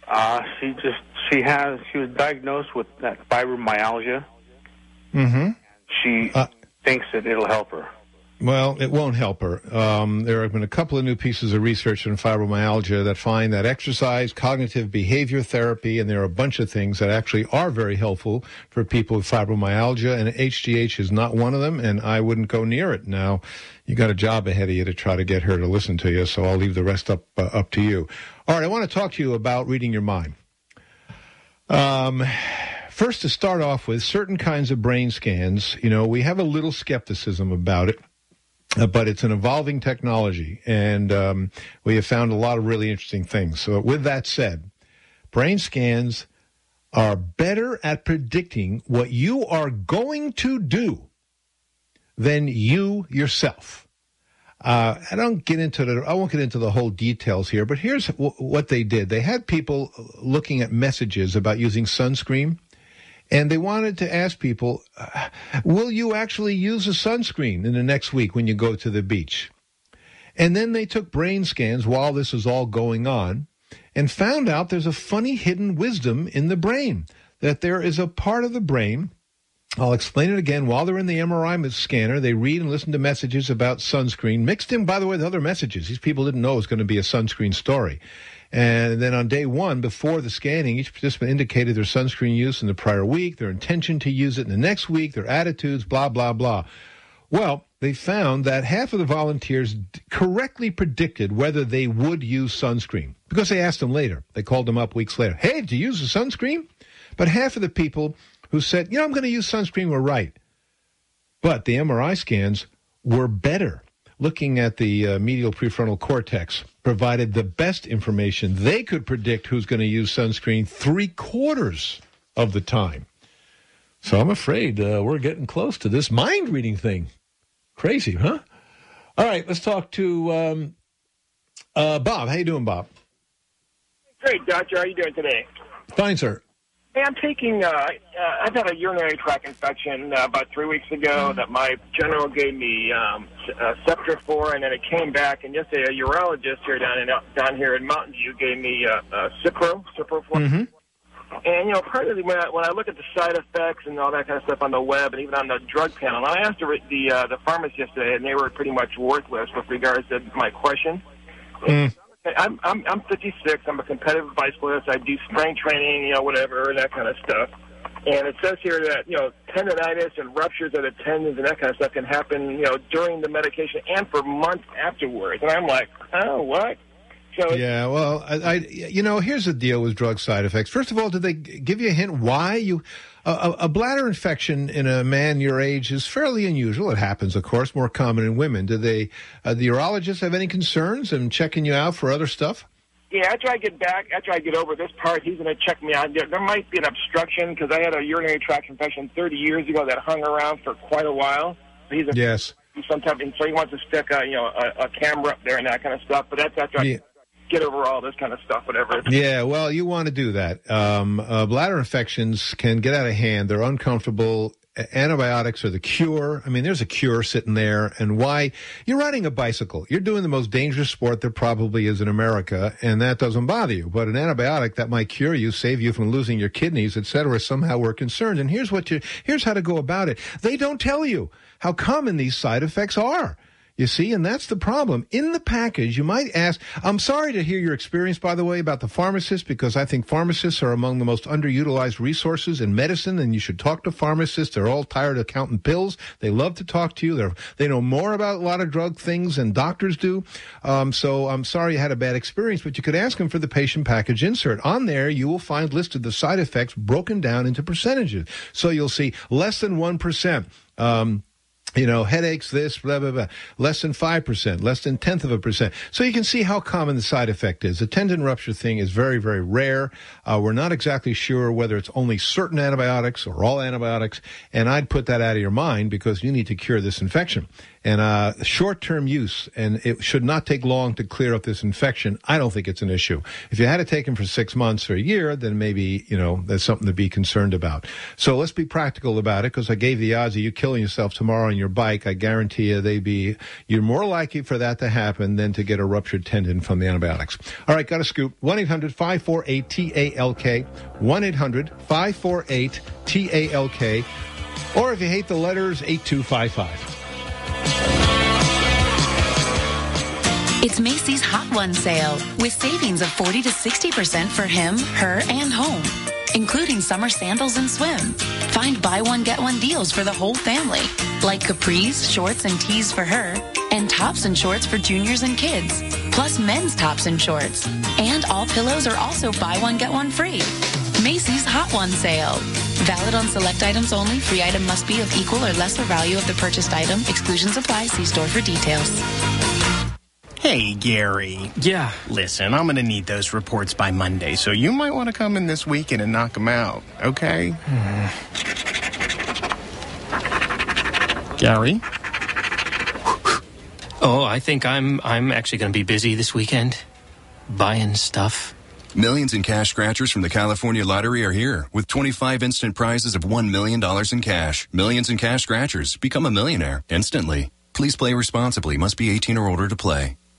She was diagnosed with that fibromyalgia. Mm-hmm. She thinks that it'll help her. Well, it won't help her. There have been a couple of new pieces of research on fibromyalgia that find that exercise, cognitive behavior therapy, and there are a bunch of things that actually are very helpful for people with fibromyalgia, and HGH is not one of them, and I wouldn't go near it. Now, you got a job ahead of you to try to get her to listen to you, so I'll leave the rest up to you. All right, I want to talk to you about reading your mind. First, to start off with, certain kinds of brain scans, we have a little skepticism about it. But it's an evolving technology, and we have found a lot of really interesting things. So with that said, brain scans are better at predicting what you are going to do than you yourself. I won't get into the whole details here, but here's what they did. They had people looking at messages about using sunscreen. And they wanted to ask people, will you actually use a sunscreen in the next week when you go to the beach? And then they took brain scans while this was all going on and found out there's a funny hidden wisdom in the brain, that there is a part of the brain. I'll explain it again. While they're in the MRI scanner, they read and listen to messages about sunscreen, mixed in, by the way, with other messages. These people didn't know it was going to be a sunscreen story. And then on day one, before the scanning, each participant indicated their sunscreen use in the prior week, their intention to use it in the next week, their attitudes, blah, blah, blah. Well, they found that half of the volunteers correctly predicted whether they would use sunscreen because they asked them later. They called them up weeks later. Hey, did you use the sunscreen? But half of the people who said, I'm going to use sunscreen were right. But the MRI scans were better. Looking at the medial prefrontal cortex provided the best information. They could predict who's going to use sunscreen 3/4 of the time. So I'm afraid we're getting close to this mind-reading thing. Crazy, huh? All right, let's talk to Bob. How you doing, Bob? Great, Doctor. How are you doing today? Fine, sir. Hey, I'm taking, I've had a urinary tract infection about 3 weeks ago that my general gave me Sceptra for, and then it came back, and yesterday a urologist here down here in Mountain View gave me Cipro for. Mm-hmm. And, partly when I look at the side effects and all that kind of stuff on the web and even on the drug panel, I asked the pharmacist yesterday, and they were pretty much worthless with regards to my question. I'm 56. I'm a competitive bicyclist. I do strength training, whatever, that kind of stuff. And it says here that, tendonitis and ruptures of the tendons and that kind of stuff can happen, during the medication and for months afterwards. And I'm like, oh, what? So yeah, well, here's the deal with drug side effects. First of all, did they give you a hint why you... A bladder infection in a man your age is fairly unusual. It happens, of course, more common in women. Do the urologists have any concerns in checking you out for other stuff? Yeah, after I get over this part, he's going to check me out. There might be an obstruction because I had a urinary tract infection 30 years ago that hung around for quite a while. Yes. Sometimes, so he wants to stick a camera up there and that kind of stuff. But that's after I get over all this kind of stuff, whatever. Yeah, well, you want to do that. Bladder infections can get out of hand. They're uncomfortable. Antibiotics are the cure. I mean, there's a cure sitting there. And why? You're riding a bicycle. You're doing the most dangerous sport there probably is in America, and that doesn't bother you. But an antibiotic that might cure you, save you from losing your kidneys, etc., somehow we're concerned. And here's how to go about it. They don't tell you how common these side effects are. You see, and that's the problem. In the package, you might ask, I'm sorry to hear your experience, by the way, about the pharmacist, because I think pharmacists are among the most underutilized resources in medicine, and you should talk to pharmacists. They're all tired of counting pills. They love to talk to you. They know more about a lot of drug things than doctors do. So I'm sorry you had a bad experience, but you could ask them for the patient package insert. On there, you will find listed the side effects broken down into percentages. So you'll see less than 1%. Headaches, this, blah, blah, blah, less than 5%, less than 0.1%. So you can see how common the side effect is. The tendon rupture thing is very, very rare. We're not exactly sure whether it's only certain antibiotics or all antibiotics, and I'd put that out of your mind because you need to cure this infection. And short-term use, and it should not take long to clear up this infection. I don't think it's an issue. If you had to take them for 6 months or a year, then maybe, there's something to be concerned about. So let's be practical about it, because I gave the odds of you killing yourself tomorrow on your bike. I guarantee you you're more likely for that to happen than to get a ruptured tendon from the antibiotics. All right, got a scoop. 1-800-548-TALK. 1-800-548-TALK. Or if you hate the letters, 8255. It's Macy's Hot One sale with savings of 40 to 60% for him, her, and home, including summer sandals and swim. Find buy one, get one deals for the whole family, like capris, shorts, and tees for her, and tops and shorts for juniors and kids, plus men's tops and shorts. And all pillows are also buy one, get one free. Macy's Hot One sale. Valid on select items only. Free item must be of equal or lesser value of the purchased item. Exclusions apply. See store for details. Hey, Gary. Yeah? Listen, I'm going to need those reports by Monday, so you might want to come in this weekend and knock them out, okay? Gary? Oh, I think I'm actually going to be busy this weekend. Buying stuff. Millions in cash scratchers from the California Lottery are here with 25 instant prizes of $1 million in cash. Millions in cash scratchers. Become a millionaire instantly. Please play responsibly. Must be 18 or older to play.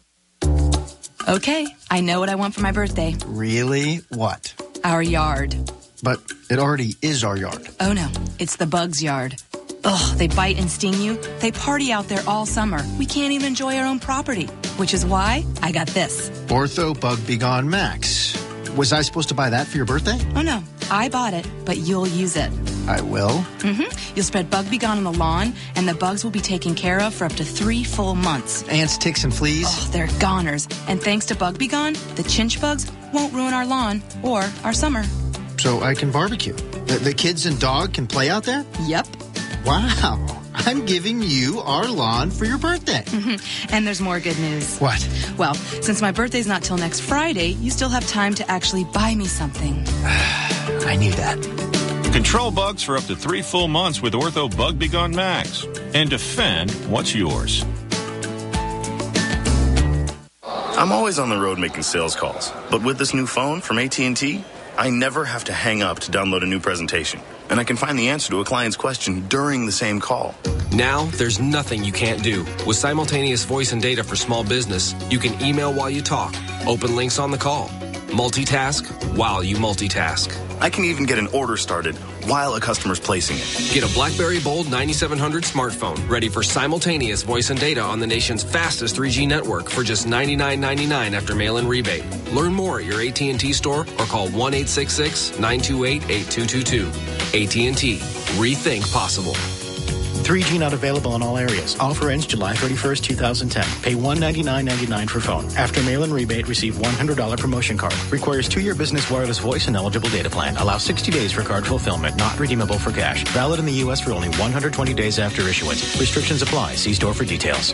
Okay, I know what I want for my birthday. Really? What? Our yard. But it already is our yard. Oh no, it's the bugs' yard. Ugh, they bite and sting you. They party out there all summer. We can't even enjoy our own property, which is why I got this. Ortho Bug Begone Max. Was I supposed to buy that for your birthday? Oh no, I bought it, but you'll use it. I will? You'll spread Bug Begone on the lawn, and the bugs will be taken care of for up to 3 full months. Ants, ticks, and fleas? Oh, they're goners. And thanks to Bug Begone, the chinch bugs won't ruin our lawn or our summer. So I can barbecue. The kids and dog can play out there? Yep. Wow. I'm giving you our lawn for your birthday. And there's more good news. What? Well, since my birthday's not till next Friday, you still have time to actually buy me something. I knew that. Control bugs for up to 3 full months with Ortho Bug Begone Max. And defend what's yours. I'm always on the road making sales calls. But with this new phone from AT&T, I never have to hang up to download a new presentation. And I can find the answer to a client's question during the same call. Now, there's nothing you can't do. With simultaneous voice and data for small business, you can email while you talk, open links on the call, multitask while you multitask. I can even get an order started while a customer's placing it. Get a BlackBerry Bold 9700 smartphone ready for simultaneous voice and data on the nation's fastest 3G network for just $99.99 after mail-in rebate. Learn more at your AT&T store or call 1-866-928-8222. AT&T. Rethink possible. 3G not available in all areas. Offer ends July 31st, 2010. Pay $199.99 for phone. After mail-in rebate, receive $100 promotion card. Requires 2-year business wireless voice and eligible data plan. Allows 60 days for card fulfillment. Not redeemable for cash. Valid in the U.S. for only 120 days after issuance. Restrictions apply. See store for details.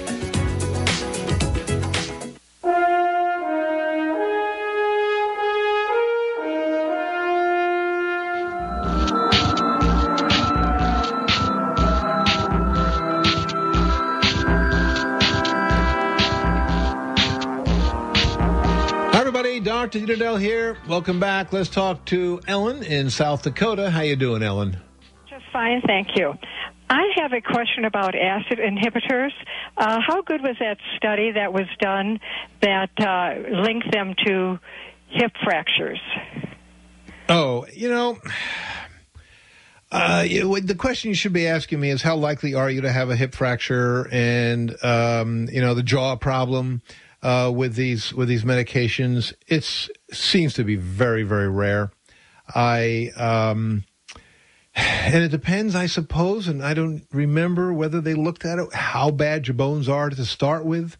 Dr. Udell here. Welcome back. Let's talk to Ellen in South Dakota. How you doing, Ellen? Just fine, thank you. I have a question about acid inhibitors. How good was that study that was done that linked them to hip fractures? Oh, the question you should be asking me is how likely are you to have a hip fracture and, the jaw problem? With these medications, it seems to be very, very rare. And it depends, I suppose, and I don't remember whether they looked at it, how bad your bones are to start with.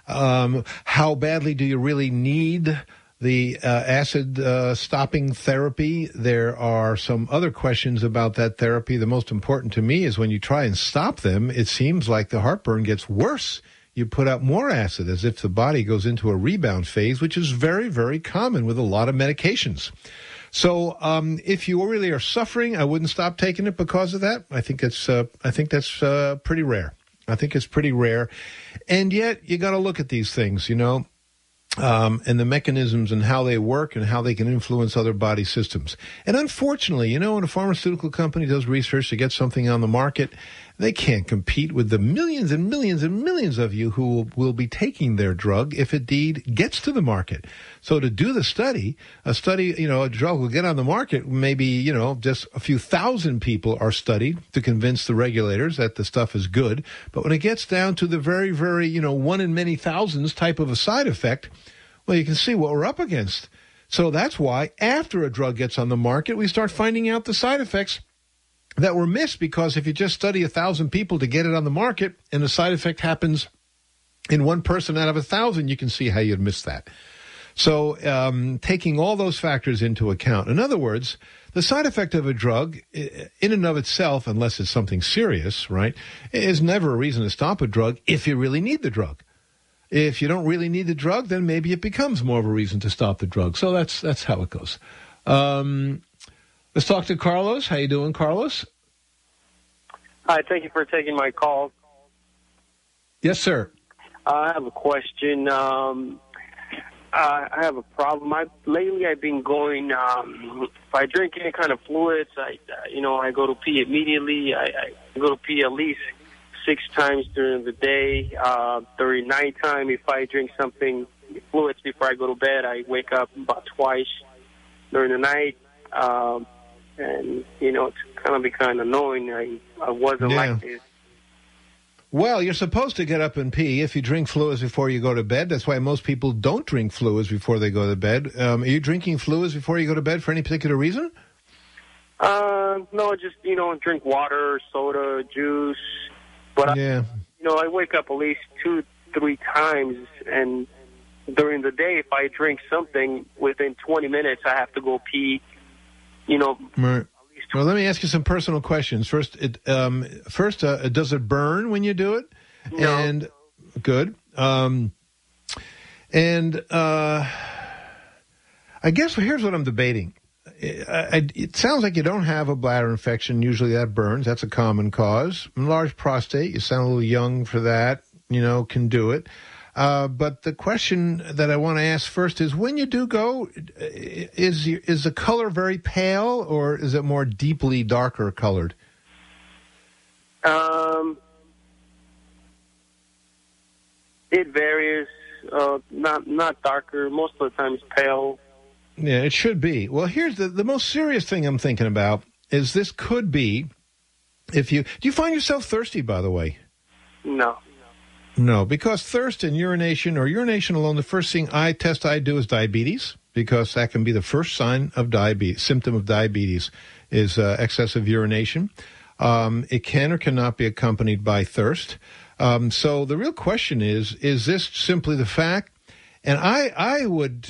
How badly do you really need the acid stopping therapy? There are some other questions about that therapy. The most important to me is when you try and stop them, it seems like the heartburn gets worse. You put out more acid as if the body goes into a rebound phase, which is very, very common with a lot of medications. So if you really are suffering, I wouldn't stop taking it because of that. I think that's pretty rare. I think it's pretty rare. And yet you got to look at these things, and the mechanisms and how they work and how they can influence other body systems. And unfortunately, when a pharmaceutical company does research to get something on the market, they can't compete with the millions and millions and millions of you who will be taking their drug if it indeed gets to the market. So to do the study, a drug will get on the market, maybe, just a few thousand people are studied to convince the regulators that the stuff is good. But when it gets down to the very, very, one in many thousands type of a side effect, well, you can see what we're up against. So that's why after a drug gets on the market, we start finding out the side effects that were missed, because if you just study 1,000 people to get it on the market and the side effect happens in one person out of 1,000, you can see how you'd miss that. So taking all those factors into account. In other words, the side effect of a drug in and of itself, unless it's something serious, right, is never a reason to stop a drug if you really need the drug. If you don't really need the drug, then maybe it becomes more of a reason to stop the drug. So that's how it goes. Let's talk to Carlos. How you doing, Carlos? Hi, thank you for taking my call. Yes, sir. I have a question. I have a problem. Lately I've been going, if I drink any kind of fluids, I go to pee immediately. I go to pee at least 6 times during the day. During nighttime, if I drink something, fluids before I go to bed. I wake up about twice during the night, and it's kind of annoying. I wasn't like this. Well, you're supposed to get up and pee if you drink fluids before you go to bed. That's why most people don't drink fluids before they go to bed. Are you drinking fluids before you go to bed for any particular reason? No, just, drink water, soda, juice. But, I wake up at least 2-3 times, and during the day, if I drink something, within 20 minutes, I have to go pee, Right. Well, let me ask you some personal questions. First, does it burn when you do it? No. And good. I guess here's what I'm debating. It sounds like you don't have a bladder infection. Usually that burns. That's a common cause. Enlarged prostate. You sound a little young for that. Can do it. But the question that I want to ask first is, when you do go, is the color very pale, or is it more deeply darker colored? It varies. Not darker. Most of the time it's pale. Yeah, it should be. Well, here's the most serious thing I'm thinking about is this could be do you find yourself thirsty, by the way? No. No, because thirst and urination, or urination alone, the first thing I do is diabetes, because that can be the first symptom of diabetes is excessive urination. It can or cannot be accompanied by thirst. So the real question is this simply the fact? And I would,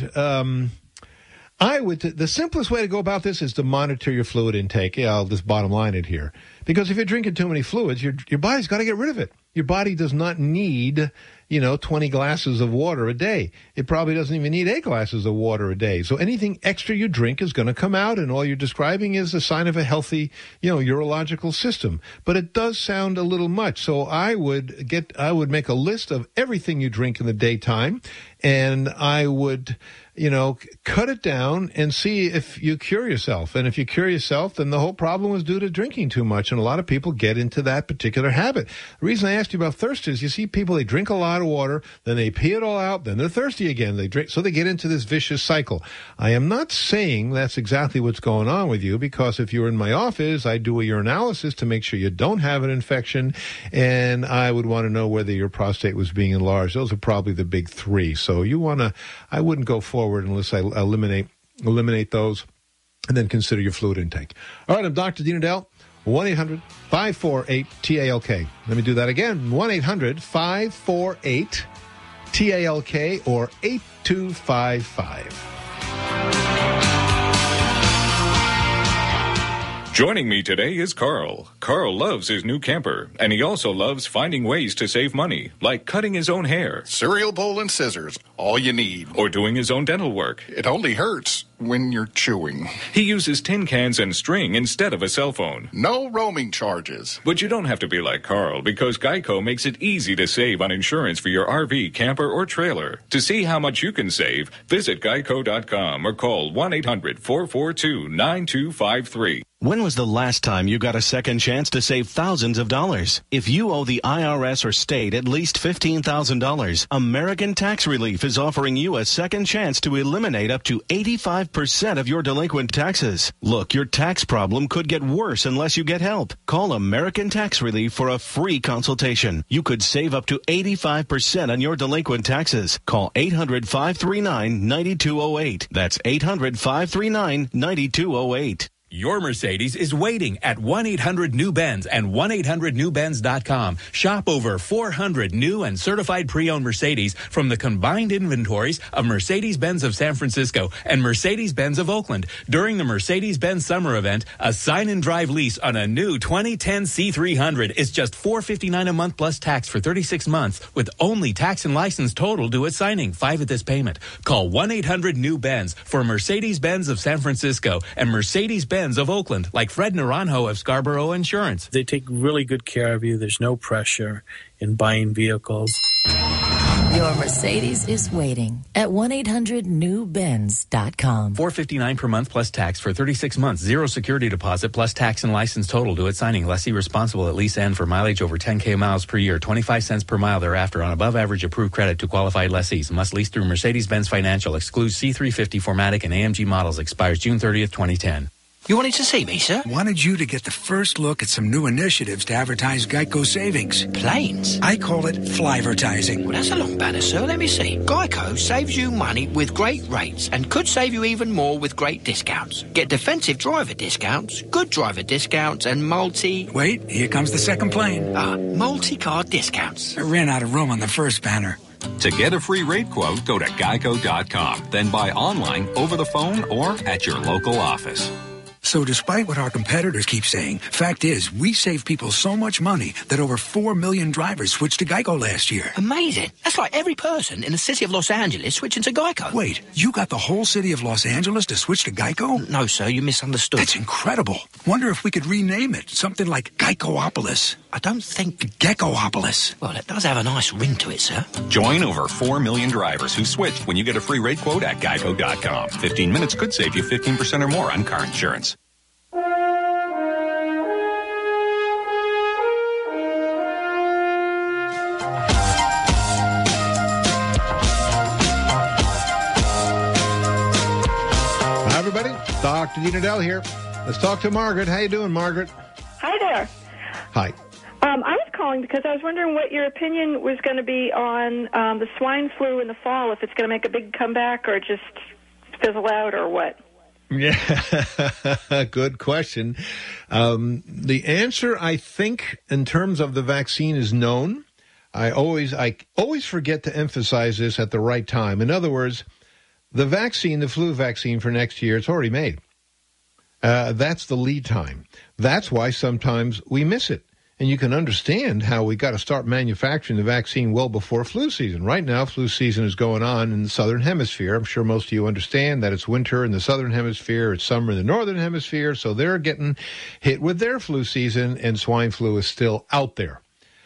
the simplest way to go about this is to monitor your fluid intake. Yeah, I'll just bottom line it here. Because if you're drinking too many fluids, your body's got to get rid of it. Your body does not need, 20 glasses of water a day. It probably doesn't even need 8 glasses of water a day. So anything extra you drink is going to come out, and all you're describing is a sign of a healthy, urological system. But it does sound a little much. So I would make a list of everything you drink in the daytime, and I would, cut it down and see if you cure yourself. And if you cure yourself, then the whole problem was due to drinking too much. And a lot of people get into that particular habit. The reason I asked you about thirst is you see people, they drink a lot of water, then they pee it all out, then they're thirsty again. So they get into this vicious cycle. I am not saying that's exactly what's going on with you, because if you were in my office, I'd do a urinalysis to make sure you don't have an infection, and I would want to know whether your prostate was being enlarged. Those are probably the big 3. So I wouldn't go forward unless I eliminate those, and then consider your fluid intake. All right, I'm Dr. Dean Edell, 1-800-548-TALK. Let me do that again, 1-800-548-TALK or 8255. Joining me today is Carl. Carl loves his new camper, and he also loves finding ways to save money, like cutting his own hair. Cereal bowl and scissors, all you need. Or doing his own dental work. It only hurts when you're chewing. He uses tin cans and string instead of a cell phone. No roaming charges. But you don't have to be like Carl, because Geico makes it easy to save on insurance for your RV, camper, or trailer. To see how much you can save, visit geico.com or call 1-800-442-9253. When was the last time you got a second chance to save thousands of dollars? If you owe the IRS or state at least $15,000, American Tax Relief is offering you a second chance to eliminate up to 85% of your delinquent taxes. Look, your tax problem could get worse unless you get help. Call American Tax Relief for a free consultation. You could save up to 85% on your delinquent taxes. Call 800-539-9208. That's 800-539-9208. Your Mercedes is waiting at 1-800-NEW-BENZ and 1-800-NEW-BENZ.com. Shop over 400 new and certified pre-owned Mercedes from the combined inventories of Mercedes-Benz of San Francisco and Mercedes-Benz of Oakland. During the Mercedes-Benz summer event, a sign-and-drive lease on a new 2010 C300 is just $459 a month plus tax for 36 months, with only tax and license total due at signing, 5 at this payment. Call 1-800-NEW-BENZ for Mercedes-Benz of San Francisco and Mercedes-Benz of Oakland, like Fred Naranjo of Scarborough Insurance. They take really good care of you. There's no pressure in buying vehicles. Your Mercedes is waiting at 1-800-NEW-BENZ.com. $459 per month plus tax for 36 months. Zero security deposit plus tax and license total due at signing. Lessee responsible at lease end for mileage over 10K miles per year. 25 cents per mile thereafter on above average approved credit to qualified lessees. Must lease through Mercedes-Benz Financial. Excludes C350 Formatic and AMG models. Expires June 30th, 2010. You wanted to see me, sir? Wanted you to get the first look at some new initiatives to advertise Geico savings. Planes? I call it flyvertising. Well, that's a long banner, sir. Let me see. Geico saves you money with great rates and could save you even more with great discounts. Get defensive driver discounts, good driver discounts, and Wait, here comes the second plane. Multi-car discounts. I ran out of room on the first banner. To get a free rate quote, go to geico.com. Then buy online, over the phone, or at your local office. So despite what our competitors keep saying, fact is, we save people so much money that over 4 million drivers switched to Geico last year. Amazing. That's like every person in the city of Los Angeles switching to Geico. Wait, you got the whole city of Los Angeles to switch to Geico? No, sir, you misunderstood. That's incredible. Wonder if we could rename it, something like Geicopolis. I don't think... Geckopolis. Well, it does have a nice ring to it, sir. Join over 4 million drivers who switched when you get a free rate quote at geico.com. 15 minutes could save you 15% or more on car insurance. Everybody, Dr. Dean Adele here. Let's talk to Margaret. How you doing, Margaret? Hi there. Hi. I was calling because I was wondering what your opinion was going to be on the swine flu in the fall, if it's going to make a big comeback or just fizzle out or what. Yeah, good question. The answer, I think, in terms of the vaccine is known. I always forget to emphasize this at the right time. In other words, the vaccine, the flu vaccine for next year, it's already made. That's the lead time. That's why sometimes we miss it. And you can understand how we got to start manufacturing the vaccine well before flu season. Right now, flu season is going on in the southern hemisphere. I'm sure most of you understand that it's winter in the southern hemisphere, it's summer in the northern hemisphere, so they're getting hit with their flu season, and swine flu is still out there.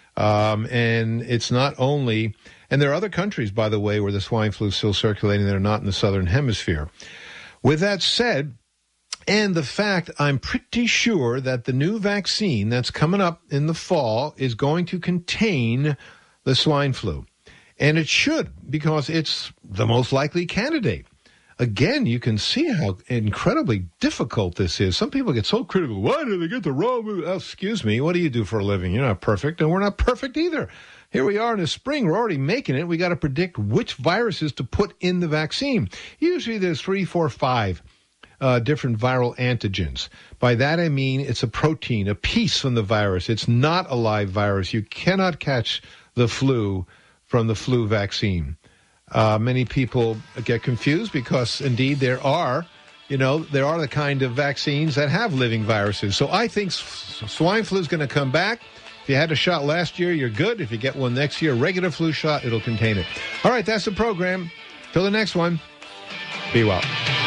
And it's not only... And there are other countries, by the way, where the swine flu is still circulating that are not in the southern hemisphere. With that said, and the fact, I'm pretty sure that the new vaccine that's coming up in the fall is going to contain the swine flu. And it should, because it's the most likely candidate. Again, you can see how incredibly difficult this is. Some people get so critical. Why did they get the wrong... Oh, excuse me, what do you do for a living? You're not perfect, and we're not perfect either. Here we are in the spring. We're already making it. We got to predict which viruses to put in the vaccine. Usually there's 3, 4, 5 different viral antigens. By that I mean it's a protein, a piece from the virus. It's not a live virus. You cannot catch the flu from the flu vaccine. Many people get confused because, indeed, there are the kind of vaccines that have living viruses. So I think swine flu is going to come back. If you had a shot last year, you're good. If you get one next year, regular flu shot, it'll contain it. All right, that's the program. Till the next one, be well.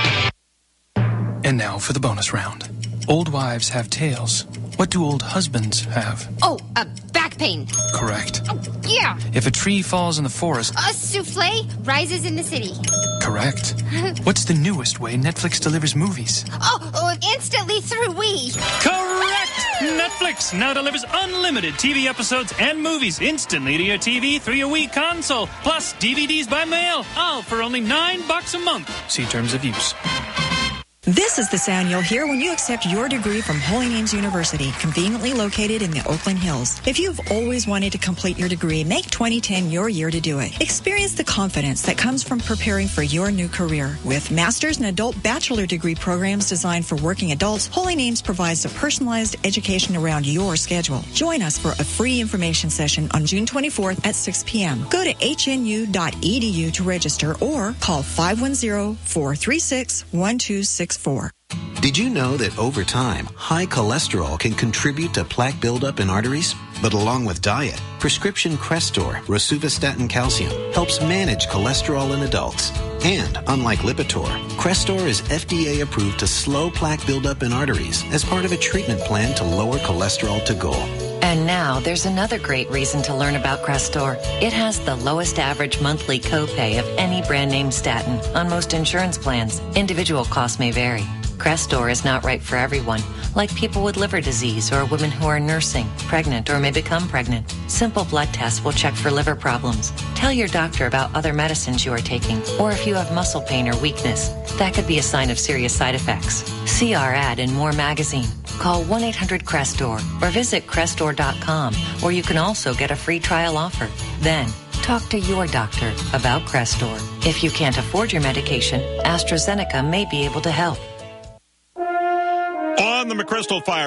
And now for the bonus round. Old wives have tails. What do old husbands have? Oh, back pain. Correct. Oh, yeah. If a tree falls in the forest... A souffle rises in the city. Correct. What's the newest way Netflix delivers movies? Oh, instantly through Wii. Correct! Netflix now delivers unlimited TV episodes and movies instantly to your TV through your Wii console, plus DVDs by mail, all for only $9 a month. See terms of use. This is the sound you'll hear when you accept your degree from Holy Names University, conveniently located in the Oakland Hills. If you've always wanted to complete your degree, make 2010 your year to do it. Experience the confidence that comes from preparing for your new career. With master's and adult bachelor degree programs designed for working adults, Holy Names provides a personalized education around your schedule. Join us for a free information session on June 24th at 6 p.m. Go to hnu.edu to register or call 510-436-1264. Did you know that over time, high cholesterol can contribute to plaque buildup in arteries? But along with diet, prescription Crestor, rosuvastatin calcium, helps manage cholesterol in adults. And unlike Lipitor, Crestor is FDA approved to slow plaque buildup in arteries as part of a treatment plan to lower cholesterol to goal. And now there's another great reason to learn about Crestor. It has the lowest average monthly copay of any brand name statin on most insurance plans. Individual costs may vary. Crestor is not right for everyone, like people with liver disease or women who are nursing, pregnant, or may become pregnant. Simple blood tests will check for liver problems. Tell your doctor about other medicines you are taking, or if you have muscle pain or weakness. That could be a sign of serious side effects. See our ad in More Magazine. Call 1-800-CRESTOR or visit Crestor.com, where you can also get a free trial offer. Then, talk to your doctor about Crestor. If you can't afford your medication, AstraZeneca may be able to help. On the McChrystal Fire